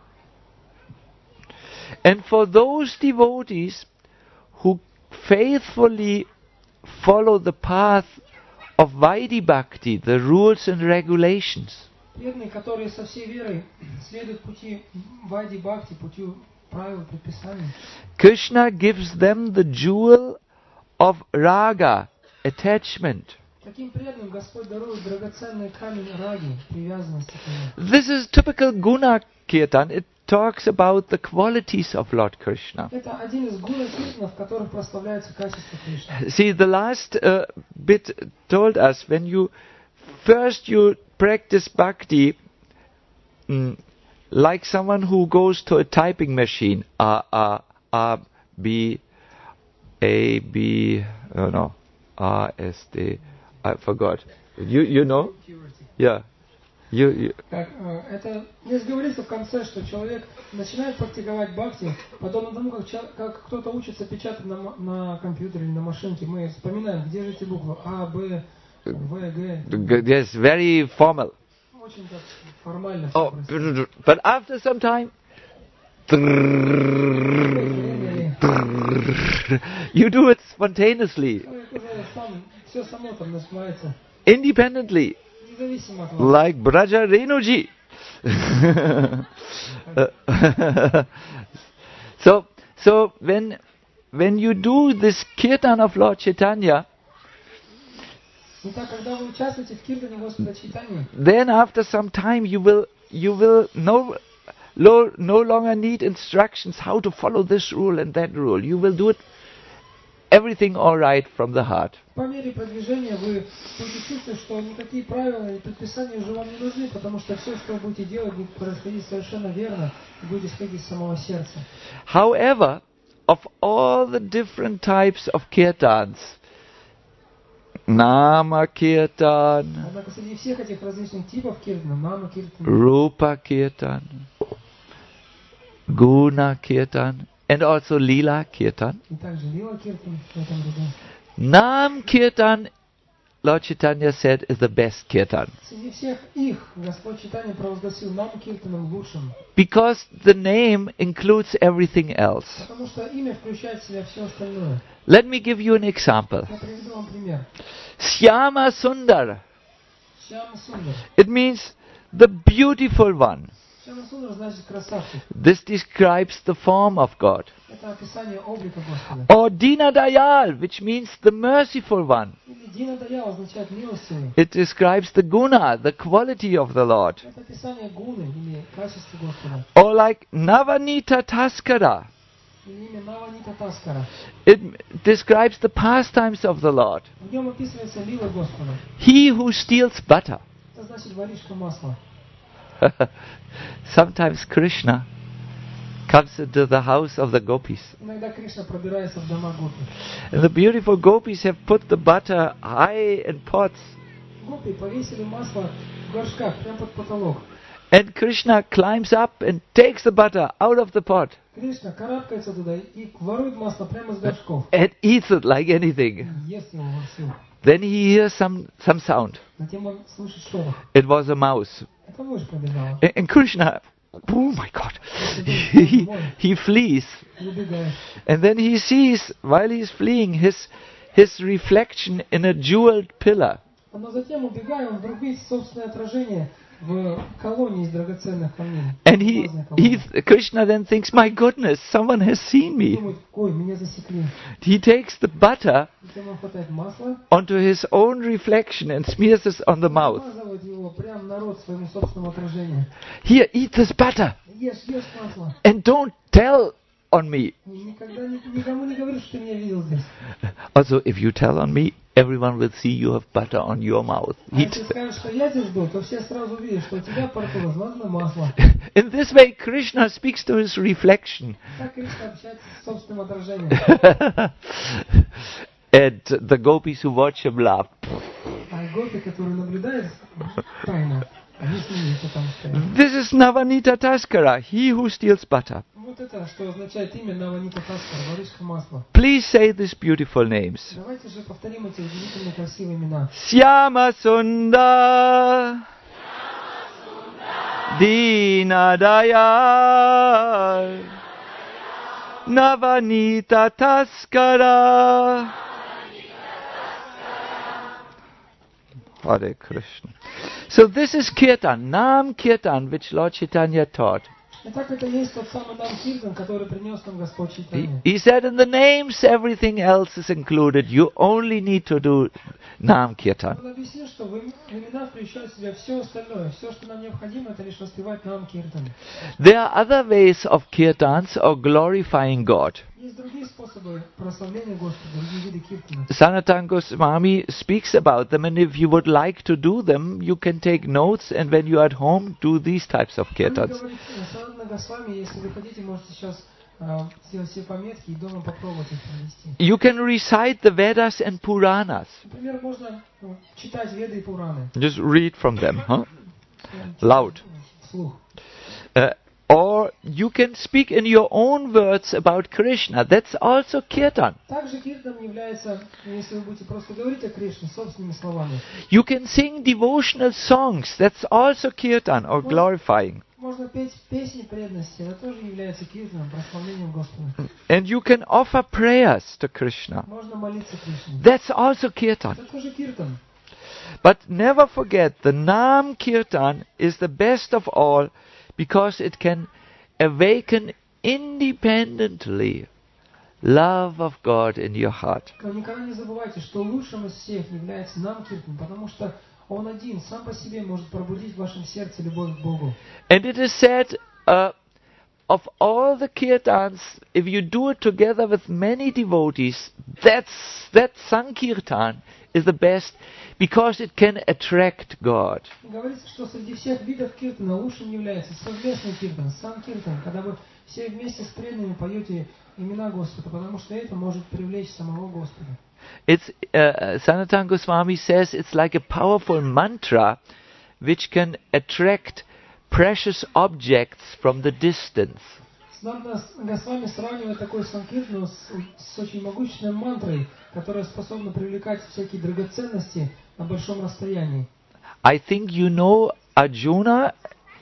A: And for those devotees who faithfully follow the path of Vaidhi Bhakti, the rules and regulations,
B: Преданные, которые со всей верой следуют пути Вайди Бхакти, путю правил, предписаний,
A: Krishna gives them the jewel of raga, attachment.
B: таким преданным Господь дарует драгоценный камень раги, привязанности к нему.
A: This is typical guna kirtan. It talks about the qualities of Lord Krishna.
B: Это один из гуна-киртанов, в которых прославляются качества Кришны.
A: See, the last uh, bit told us when you first you practice bhakti mm, like someone who goes to a typing machine. A, A, A, B, A, B, oh no, A, S, D. I forgot. You you know? Yeah. You, you
B: Как, э, это здесь говорится в конце, что человек начинает практиковать бхакти, подобно тому, как, ча- как кто-то учится печатать на, м- на компьютере или на машинке. Мы вспоминаем, где же эти буквы А, Б, В, Г.
A: yes, very formal.
B: Очень так формально. всё
A: Oh,
B: происходит.
A: but after some time, you do it spontaneously,
B: Человек уже сам, все само там нажимается,
A: independently,
B: независимо от вас.
A: like Braja Renuji. so, so when when you do this kirtan of Lord Chaitanya,
B: Итак, когда вы участвуете в киртане Господа Чайтаньи,
A: then after some time you will you will no lo, no longer need instructions how to follow this rule and that rule. You will do it everything all right from the heart.
B: по мере продвижения вы будете чувствовать, что никакие правила и предписания уже вам не нужны, потому что все, что вы будете делать, будет происходить совершенно верно и будет исходить из самого сердца.
A: However, of all the different types of kirtans, Nama Kirtan,
B: Однако среди всех этих различных типов киртана, нама киртана,
A: Rupa Kirtan, Guna Kirtan, and also Lila Kirtan,
B: и также лила киртан в этом ряду,
A: Nam Kirtan, Lord Chaitanya said, is the best kirtan.
B: среди всех их Господь Чайтанья провозгласил нам киртаном лучшим,
A: Because the name includes everything else.
B: потому что имя включает в себя все остальное.
A: Let me give you an example.
B: Я приведу вам пример.
A: Syama Sundar.
B: Шьяма Сундар.
A: It means the beautiful one.
B: Шьяма Сундар значит красавчик.
A: This describes the form of God.
B: Это описание облика Господа.
A: Or Dina Dayal, which means the merciful one.
B: Или Дина Дая означает милостивый.
A: It describes the guna, the quality of the Lord.
B: Это описание гуны или качества Господа.
A: Or like Navanita Taskara.
B: Или имя Наванита Таскара.
A: It describes the pastimes of the Lord.
B: В нем описывается милость Господа.
A: He who steals butter.
B: Это значит воришка масла.
A: Sometimes Krishna comes into the house of the gopis.
B: Иногда Кришна пробирается в дома гопи.
A: And the beautiful gopis have put the butter high in pots.
B: Гопи повесили масло в горшках, прямо под потолок.
A: And Krishna climbs up and takes the butter out of the pot
B: Кришна карабкается туда и ворует масло прямо с горшков.
A: and eats it like anything.
B: Ест его вовсю.
A: Then he hears some, some sound.
B: Затем он слышит шорох.
A: It was a mouse.
B: Это мышь пробежала.
A: And, and Krishna, oh my God, he, he flees.
B: И убегает.
A: And then he sees, while he's fleeing, his, his reflection in a jeweled pillar.
B: Но затем, убегая, он вдруг видит собственное отражение в колонне из драгоценных камней.
A: And he, he, Krishna then thinks, my goodness, someone has seen me.
B: Думает, ой, меня засекли.
A: He takes the butter
B: Затем он хватает масло,
A: onto his own reflection and smears it on the mouth.
B: намазывает его прямо на рот своему собственному отражению.
A: Here, eat this butter
B: Ешь, ешь масло.
A: and don't tell on me.
B: И никогда ни- никому не говори, что ты меня видел здесь.
A: Also, if you tell on me, everyone will see you have butter on your mouth.
B: А
A: He
B: если скажешь, что я здесь был, то все сразу увидят, что у тебя по рту размазано масло.
A: In this way, Krishna speaks to his reflection.
B: Так Кришна общается с собственным отражением.
A: And the gopis who watch him laugh.
B: А гопи, которые наблюдают тайно, они смеются там стоят.
A: This is Navanita Taskara, he who steals butter.
B: Вот это, что означает имя Наванита Таскара, воришка масла.
A: Please say these beautiful names.
B: Давайте же повторим эти удивительные красивые имена.
A: Syama Sundar, Dina Dayal, Navanita Taskara. Hare Krishna. So this is Kirtan, Nam Kirtan, which Lord Chaitanya taught.
B: Итак, это есть тот самый нам Киртан, который принес нам Господь
A: He,
B: Чайтанья.
A: he said in the names everything else is included. You only need to do Nam Kirtan.
B: Он объяснил, что в им- в именах включает в себя все остальное. Все, что нам необходимо, это лишь воспевать нам Киртан.
A: There are other ways of Kirtans or glorifying God.
B: Есть другие способы прославления Господа, другие виды Киртана.
A: Sanatana Goswami speaks about them, and if you would like to do them, you can take notes, and when you are at home, do these types of
B: Он
A: kirtans.
B: говорит, Санатана Госвами, если вы хотите, можете сейчас а, сделать все пометки и дома попробовать их провести.
A: You can recite the Vedas and Puranas.
B: Например, можно ну, читать Веды и Пураны.
A: Just read from them, huh?
B: Прям читать
A: Loud.
B: вслух.
A: Uh, or you can speak in your own words about Krishna. That's also kirtan.
B: Также Киртан является, если вы будете просто говорить о Кришне собственными словами.
A: You can sing devotional songs. That's also kirtan or glorifying.
B: Можно петь песни преданности, это тоже является Киртаном, прославлением Господа.
A: And you can offer prayers to Krishna.
B: Можно молиться Кришне.
A: That's also kirtan.
B: Это тоже Киртан.
A: But never forget, the Nam Kirtan is the best of all because it can awaken independently love of God in your heart.
B: Но никогда не забывайте, что лучшим из всех является нам Киртан, потому что он один, сам по себе может пробудить в вашем сердце любовь к Богу.
A: And it is said, uh, of all the kirtans, if you do it together with many devotees, that's, that Sankirtan is the best because it can attract God.
B: Говорится, что среди всех видов Киртана лучшим является совместный Киртан, сам Киртан, когда вы все вместе с преданными поете имена Господа, потому что это может привлечь самого Господа.
A: It's uh, Sanatana Goswami says it's like a powerful mantra which can attract precious objects from the distance.
B: Санатана Госвами сравнивает такой санкиртан с, с очень могущественной мантрой, которая способна привлекать всякие драгоценности на большом расстоянии.
A: I think you know Arjuna,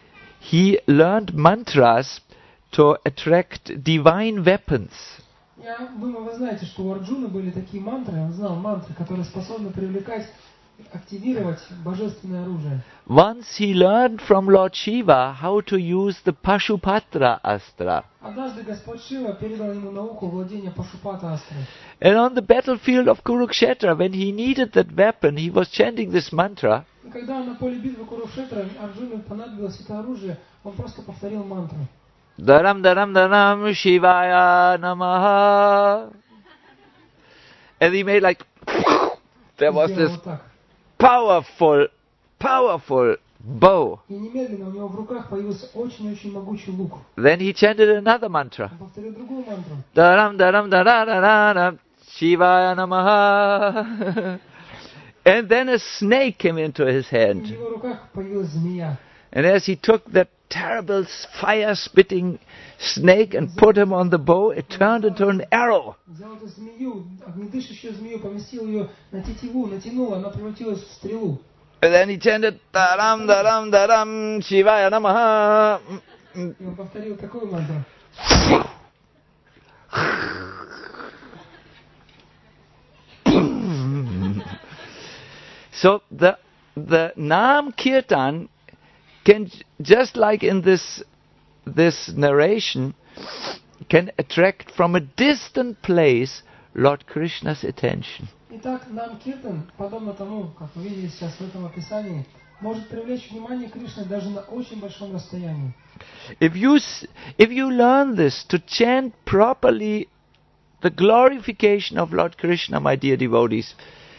A: he learned mantras to attract divine weapons.
B: Я думаю, вы знаете, что у Арджуны были такие мантры, он знал мантры, которые способны привлекать активировать божественное оружие.
A: Once he learned from Lord Shiva how to use the Pashupatra Astra.
B: Однажды Господь Шива передал ему науку владения Пашупата Астрой.
A: And on the battlefield of Kurukshetra, when he needed that weapon, he was chanting this mantra.
B: И когда на поле битвы Курукшетра Арджуне понадобилось это оружие, он просто повторил мантру.
A: Daram daram daram Shivaya Namaha. And he made like, there was
B: Сделал
A: this
B: вот так.
A: powerful, powerful bow.
B: И немедленно у него в руках появился очень-очень могучий лук.
A: Then he chanted another mantra.
B: Он повторил другую мантру.
A: Daram daram daram Shivaya Namaha. And then a snake came into his
B: И в
A: hand.
B: его руках появилась змея.
A: And as he took that terrible fire-spitting snake and put him on the bow, it turned into an arrow.
B: Взял эту змею, огнедышащую змею, поместил ее на тетиву, натянул, она превратилась в стрелу.
A: And then he chanted, Daram daram daram Shivaya Namaha.
B: И он повторил такую мантру.
A: So the the Nam Kirtan can, just like in this this narration, can attract from a distant place Lord Krishna's attention.
B: Итак, нам Киртан, подобно тому, как вы видели сейчас в этом описании, может привлечь внимание Кришны даже на очень большом расстоянии.
A: If you s- if you learn this to chant properly the glorification of Lord Krishna, my dear devotees,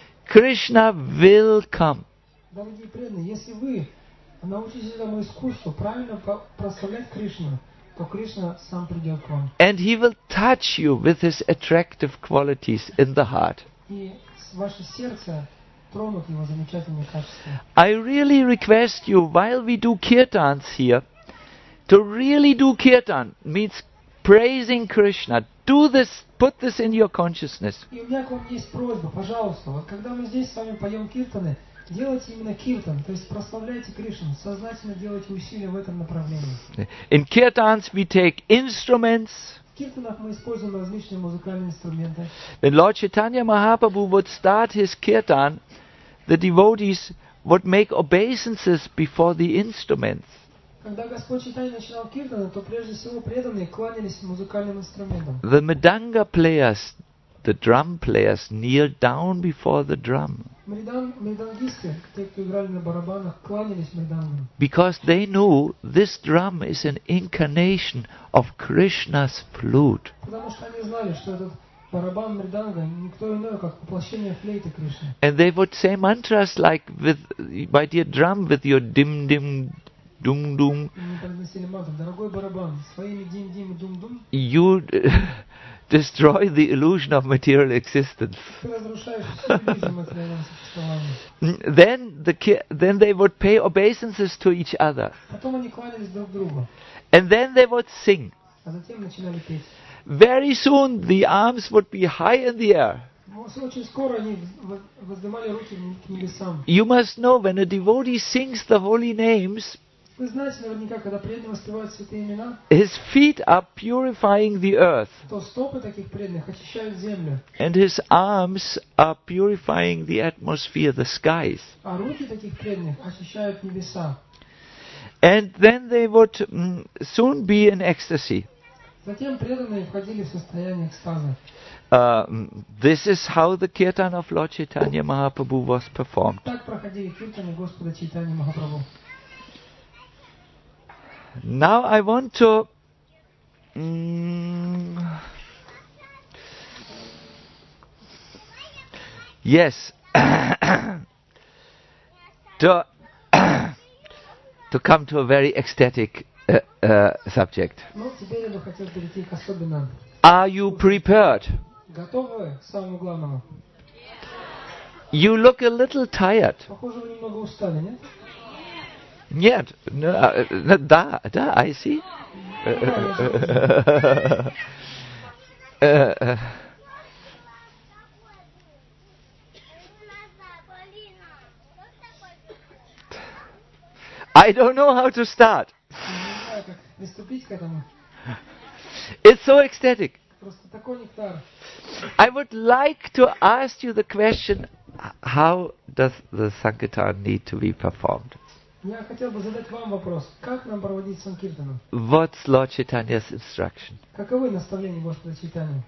A: Krishna will come.
B: Дорогие преданные, если вы научитесь этому искусству правильно по- прославлять Кришну, то Кришна сам придет к вам.
A: And he will touch you with his attractive qualities in the heart.
B: И с- ваше сердце тронут его замечательные качества.
A: I really request you, while we do kirtans here, to really do kirtan, means praising Krishna. Do this, put this in your consciousness.
B: И у меня к вам есть просьба, пожалуйста, вот когда мы здесь с вами поем киртаны, делайте именно киртан, то есть прославляйте Кришну, сознательно делайте усилия в этом направлении.
A: In kirtans we take instruments.
B: В киртанах мы используем различные музыкальные инструменты.
A: When Lord Chaitanya Mahaprabhu would start his kirtan, the devotees would make obeisances before the instruments.
B: Когда Господь Чайтанья начинал киртаны, то прежде всего преданные кланялись музыкальным инструментам.
A: The mridanga players, the drum players, kneel down before the drum
B: Мридан, мридангисты, те, кто играли на барабанах, кланялись мридангам.
A: because they knew this drum is an incarnation of Krishna's flute.
B: Потому что они знали, что этот барабан мриданга никто иной, как воплощение флейты Кришны.
A: And they would say mantras like, with, my dear drum, with your dim dim dum dum,
B: И мы произносили мантру: дорогой барабан, своими дим-дим и дум-дум,
A: you destroy the illusion of material existence.
B: ты разрушаешь всю иллюзию материального существования.
A: Then the ki- then they would pay obeisances to each other,
B: Потом они кланялись друг другу,
A: and then they would sing.
B: а затем начинали петь.
A: Very soon the arms would be high in the air.
B: Но очень скоро они воз- воздымали руки к небесам.
A: You must know, when a devotee sings the holy names,
B: Вы знаете наверняка, когда преданные воспевают святые имена,
A: his feet are purifying the earth,
B: то стопы таких преданных очищают землю,
A: and his arms are purifying the atmosphere, the skies.
B: а руки таких преданных очищают небеса.
A: And then they would mm, soon be in ecstasy.
B: Затем преданные входили в состояние экстаза.
A: Uh, mm, this is how the kirtan of Lord Chaitanya Mahaprabhu was performed.
B: Так проходили киртаны Господа Чайтаньи Махапрабху.
A: Now I want to mm, yes to to come to a very ecstatic uh, uh, subject.
B: Но теперь я бы хотел перейти к особенно.
A: Are you prepared?
B: Готовы к самому главному?
A: You look a little tired.
B: Похоже, вы немного устали, нет?
A: Нет, no, uh, no, da, da, I see. Uh, uh, uh, uh, I don't know how to start.
B: Не знаю, как приступить к этому.
A: It's so ecstatic.
B: Просто такой нектар.
A: I would like to ask you the question, how does the Sankirtan need to be performed?
B: Я хотел бы задать вам вопрос. Как нам проводить Санкиртану?
A: What's Lord Chaitanya's instruction?
B: Каковы наставления Господа Чайтаньи?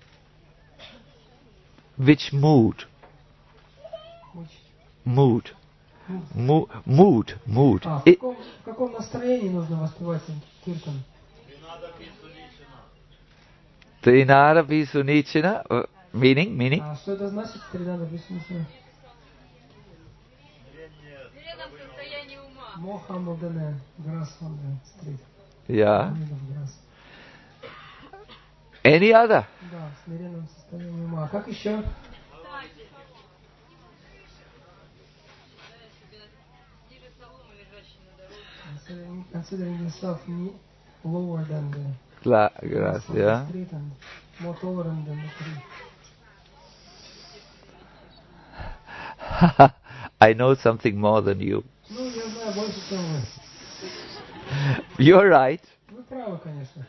A: Which mood? Mood. Mo- mood. Mood.
B: А, в,
A: It-
B: каком, в каком настроении нужно воспевать Санкиртан?
A: Trinada Visunichina, uh, meaning, meaning?
B: А что это значит? Тринада Вишнушна? More humble than a grass on the street.
A: Yeah.
B: Made of grass.
A: Any other?
B: Да, в смиренном состоянии ума. А как еще? Considering, considering yourself me- lower than the
A: Gla-
B: grass
A: grass,
B: on
A: yeah.
B: the street and more tolerant than the tree.
A: I know something more than you.
B: Ну, я знаю больше, чем вы.
A: You're right.
B: Вы правы, конечно.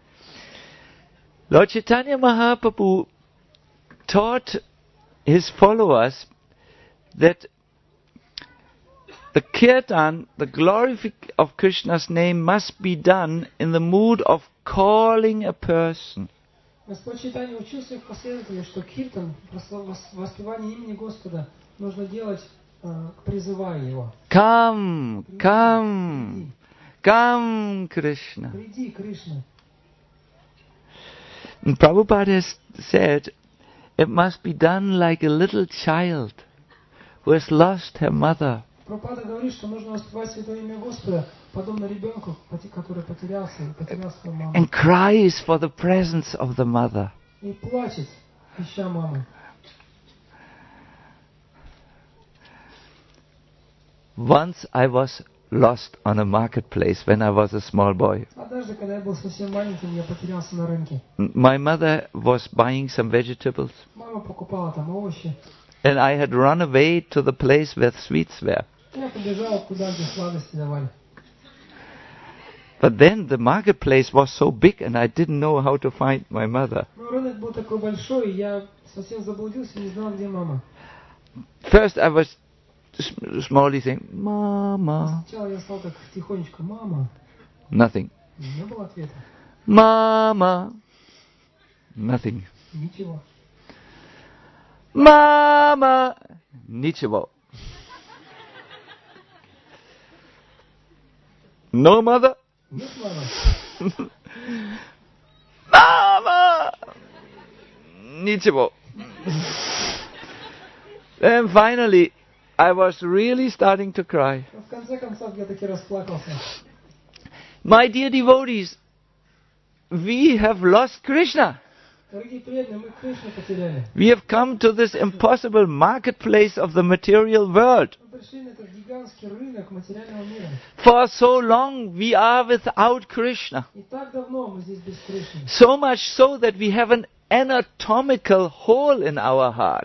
A: Lord Chaitanya Mahaprabhu taught his followers that the kirtan, the glorification of Krishna's name, must be done in the mood of calling a person.
B: Господь Чайтанья учил своих последователей, что киртан, воспевание имени Господа, нужно делать, э, призывая его.
A: Come, come, come, Krishna.
B: Приди, Кришна.
A: And Prabhupada has said it must be done like a little child who has lost her mother.
B: Прабхупада говорит, что нужно воспевать святое имя Господа, подобно ребенку, который потерялся, потерял свою маму.
A: And cries for the presence of the mother.
B: И плачет, ища мамы.
A: Once I was lost on a marketplace when I was a small boy.
B: Однажды, когда я был совсем маленьким, я потерялся на рынке.
A: M- My mother was buying some vegetables,
B: Мама покупала там овощи.
A: and I had run away to the place where sweets were.
B: Я побежал туда, где сладости давали.
A: But then the marketplace was so big, and I didn't know how to find my mother.
B: Но рынок был такой большой, и я совсем заблудился, не знал, где мама.
A: First, I was s- smallly saying, "Mama,"
B: Сначала я стал так тихонечко, мама.
A: nothing.
B: Не было ответа.
A: Mama, nothing.
B: Ничего.
A: Mama, nichibo. No mother.
B: Нет мамы.
A: Mama, nichibo. Then finally, I was really starting to cry.
B: Но в конце концов я таки расплакался.
A: My dear devotees, we have lost Krishna.
B: Дорогие преданные, мы Кришну потеряли.
A: We have come to this impossible marketplace of the material world.
B: Мы пришли на этот гигантский рынок материального мира.
A: For so long we are without Krishna.
B: И так давно мы здесь без Кришны.
A: So much so that we have an anatomical hole in our heart.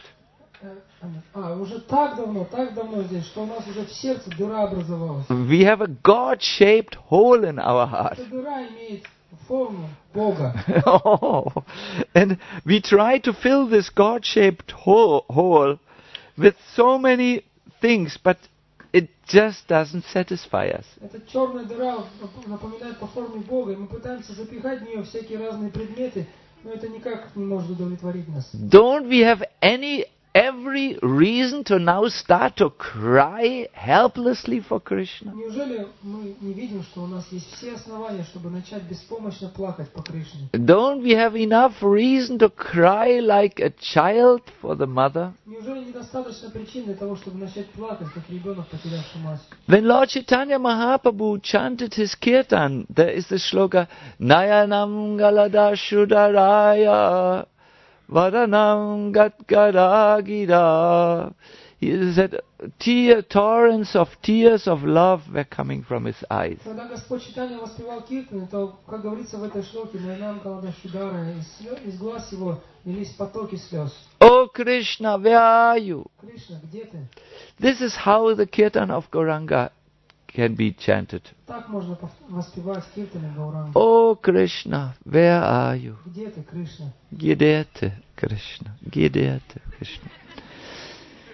B: А, уже так давно, так давно здесь, что у нас уже в сердце дыра образовалась.
A: We have a God-shaped hole in our heart.
B: Эта дыра имеет форму Бога.
A: Oh, and we try to fill this God-shaped hole, hole with so many things, but it just doesn't satisfy us.
B: Эта черная дыра напоминает по форме Бога, и мы пытаемся запихать в нее всякие разные предметы, но это никак не может удовлетворить нас.
A: Don't we have any every reason to now start to cry helplessly for Krishna?
B: Неужели мы не видим, что у нас есть все основания, чтобы начать беспомощно плакать по Кришне?
A: Don't we have enough reason to cry like a child for the mother?
B: Неужели недостаточно причин для того, чтобы начать плакать, как ребенок, потерявший мать?
A: When Lord Chaitanya Mahaprabhu chanted his kirtan, there is the shloka, Nayanam Galada Shudaraya Vadanam Gatgada Gida. He said, tear, torrents of tears of love were coming from his eyes.
B: Когда Господь Чайтанья воспевал киртаны, то, как говорится в этой шлоке, «Найнам Калада Шудара», из, слё- из глаз его лились потоки слез.
A: Oh Krishna, where are you?
B: Кришна, где ты?
A: This is how the kirtan of Gauranga can be chanted.
B: Так можно пов- воспевать киртаны Гауранги.
A: Oh Krishna, where are you?
B: Где ты, Кришна?
A: Gidete Krishna, Gidete Krishna.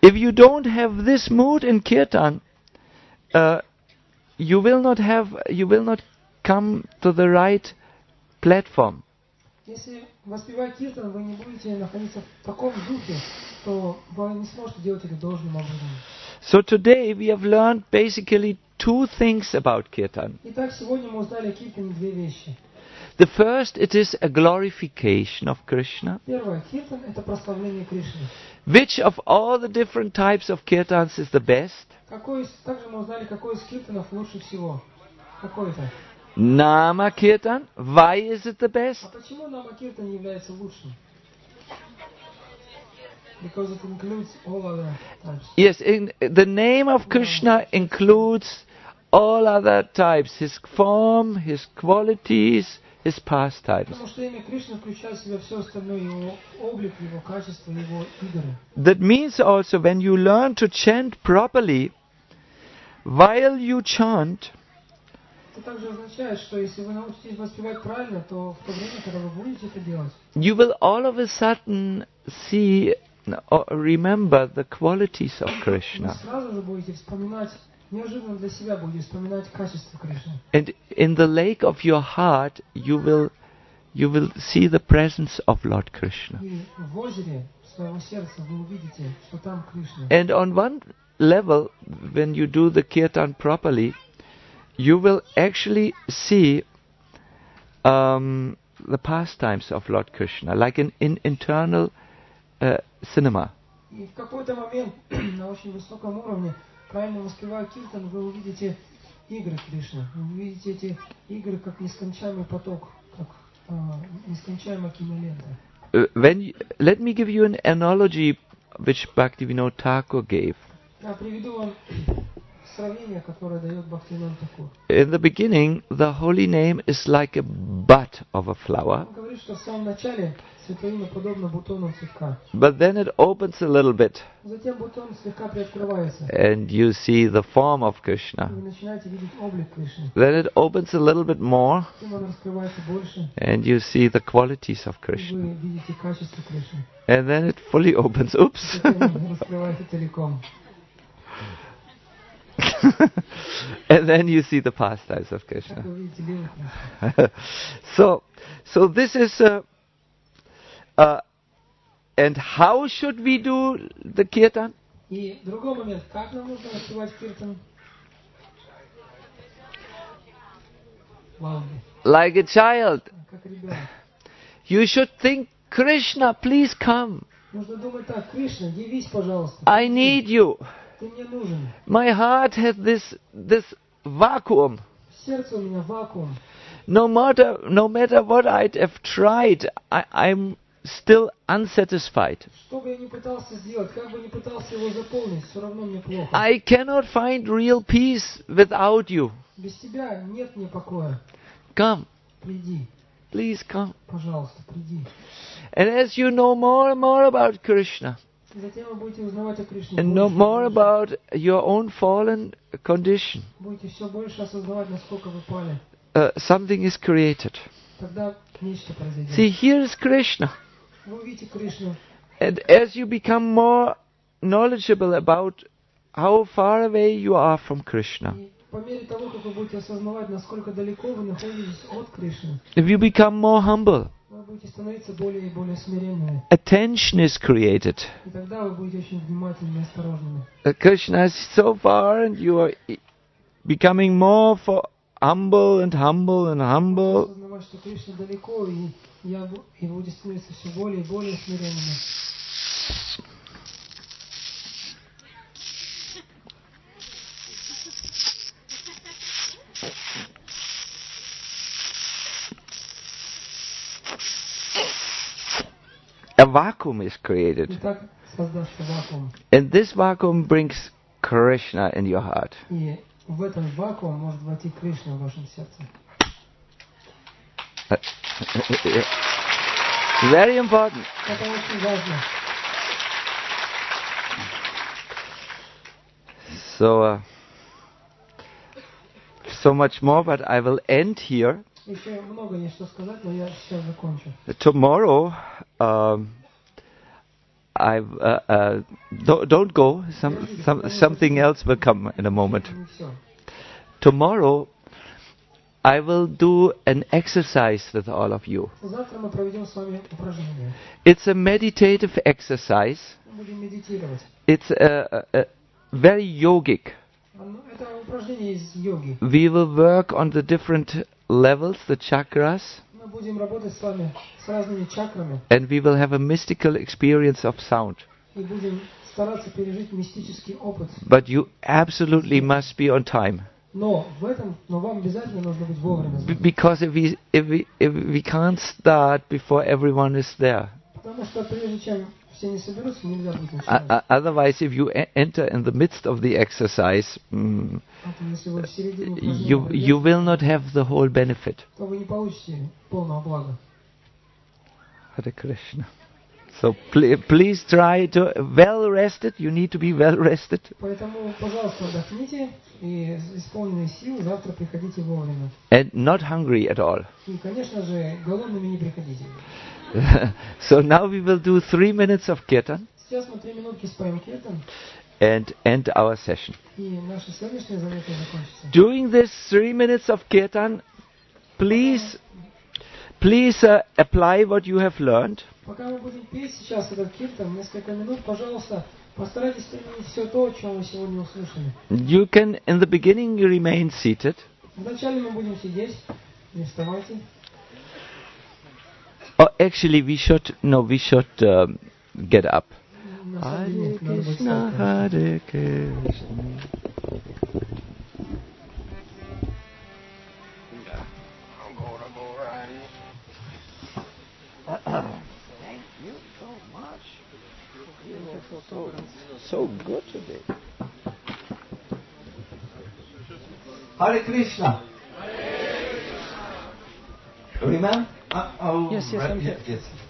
A: If you don't have this mood in kirtan, uh, you will not have, you will not come to the right platform.
B: Если воспевать киртан, вы не будете находиться в таком духе, то вы не сможете делать это должным образом.
A: So today we have learned basically two things about kirtan.
B: Итак, сегодня мы узнали о киртане две вещи.
A: The first, it is a glorification of Krishna.
B: Первое, киртан – это прославление Кришны.
A: Which of all the different types of kirtans is the best?
B: Какой из, также мы узнали, какой из киртанов лучше всего. Какой это?
A: Nama kirtan. Why is it the best?
B: А почему нама киртан является лучшим? Because it includes all other types.
A: Yes, in, the name of Krishna includes all other types. His form, his qualities, his pastimes.
B: Потому что имя Кришны включает в себя все остальное, его облик, его качество, его игры.
A: That means also when you learn to chant properly, while you chant,
B: Это также означает, что если вы научитесь воспевать правильно, то в то время, когда вы будете это делать,
A: you will all of a sudden see or remember the qualities of
B: вы
A: Krishna.
B: сразу же будете вспоминать, неожиданно для себя будете вспоминать качество Кришны.
A: And in the lake of your heart, you will you will see the presence of Lord Krishna.
B: И в озере своего сердца вы увидите, что там Кришна.
A: And on one level, when you do the kirtan properly, you will actually see um, the pastimes of Lord Krishna, like an in internal uh, cinema.
B: И в какой-то момент на очень высоком уровне, правильно воспевая киртан, вы увидите игры Кришны. Вы увидите эти игры как нескончаемый поток, как э, нескончаемая кинолента.
A: Uh, when you, let me give you an analogy which Bhaktivinoda Thakur gave.
B: Я приведу вам сравнение, которое дает Бхактивинода Тхакур.
A: In the beginning, the holy name is like a bud of a flower,
B: Он говорит, что в самом начале святое имя подобно бутону цветка.
A: but then it opens a little bit,
B: Затем бутон слегка приоткрывается.
A: and you see the form of
B: И
A: Krishna.
B: вы начинаете видеть облик Кришны.
A: Then it opens a little bit more,
B: Затем он раскрывается больше,
A: and you see the qualities of
B: и
A: Krishna.
B: вы видите качество Кришны.
A: And then it fully opens. Oops.
B: Затем он раскрывается целиком.
A: And then you see the pastimes of
B: Как
A: Krishna.
B: вы видите лилу Кришны.
A: so, so this is a. Uh, and how should we do the kirtan?
B: И другой момент, как нам нужно воспевать киртан? Лаунги,
A: Like a child.
B: как ребенок.
A: You should think, Krishna, please come.
B: Нужно думать так: Кришна, явись, пожалуйста.
A: I need you.
B: Ты мне нужен.
A: My heart has this this vacuum.
B: В сердце у меня вакуум.
A: No matter no matter what I'd have tried, I, I'm still unsatisfied.
B: Что бы я ни пытался сделать, как бы ни пытался его заполнить, все равно мне плохо.
A: I cannot find real peace without you.
B: Без тебя нет мне покоя.
A: Come,
B: Приди,
A: please come.
B: пожалуйста, приди.
A: And as you know more and more about Krishna,
B: И затем вы будете узнавать о Кришне
A: and know
B: больше и
A: more
B: больше.
A: about your own fallen condition,
B: Будете все больше осознавать, насколько вы пали.
A: uh, something is created.
B: Тогда нечто произойдет.
A: See, here is Krishna.
B: Вы увидите Кришну.
A: And as you become more knowledgeable about how far away you are from Krishna,
B: И по мере того, как вы будете осознавать, насколько далеко вы находитесь от Кришны,
A: if you become more humble,
B: вы будете становиться более и более смиренными.
A: attention is created.
B: И тогда вы будете очень внимательными и осторожными.
A: Uh, Krishna is so far, and you are i- becoming more for humble and humble and humble.
B: Осознавать, что Кришна далеко, и, я, бу- и вы будете становиться все более и более смиренными.
A: A vacuum is created,
B: И так создастся вакуум.
A: and this vacuum brings Krishna in your heart.
B: И в этом вакуум может войти Кришна в вашем сердце.
A: Very important.
B: Это очень важно.
A: So, uh, so much more, but I will end here.
B: Еще много есть что сказать, но я сейчас закончу.
A: Tomorrow, um, I uh, uh, don't, don't go. Some, some, something else will come in a moment.
B: И все.
A: Tomorrow, I will do an exercise with all of you.
B: Завтра мы проведем с вами упражнение.
A: It's a meditative exercise.
B: Мы будем медитировать.
A: It's uh, uh, very yogic.
B: Оно- Это упражнение из йоги.
A: We will work on the different levels, the chakras,
B: Мы будем работать с вами с разными чакрами
A: and we will have a mystical experience of sound.
B: и будем стараться пережить мистический опыт.
A: But you absolutely must be on time.
B: Но в этом, но вам обязательно нужно быть вовремя.
A: B- because if we, if we if we can't start before everyone is there.
B: Потому что прежде чем все не соберутся, нельзя будет
A: Uh,
B: начинать.
A: uh, otherwise, if you e- enter in the midst of the exercise, mm,
B: А Если вы в середине
A: you
B: упражнения
A: you will not have the whole benefit.
B: то вы не получите полного блага.
A: Hare Krishna. So pl- please try to well rested. You need to be well rested.
B: Поэтому, пожалуйста, отдохните и с исполненной силы завтра приходите вовремя.
A: And not hungry at all.
B: И, конечно же, голодными не приходите.
A: So now we will do three minutes of kirtan
B: Сейчас мы три минутки споем киртан,
A: and end our session.
B: и наше сегодняшнее занятие закончится.
A: During this three minutes of kirtan, please, please uh, apply what you have learned.
B: Пока мы будем петь сейчас этот киртан, несколько минут, пожалуйста, постарайтесь применить все то, о чем вы сегодня услышали.
A: You can, in the beginning, remain seated.
B: Вначале мы будем сидеть, не вставайте.
A: Or actually, we should no, we should um, get up.
B: На самом деле,
A: Hare
B: нет, надо быть
A: Krishna,
B: встать.
A: Hare Krishna. Thank you so much. You are so, so good today. Hare Krishna. Remember? Uh, oh,
B: Yes, yes,
A: right,
B: I'm here.
A: yes.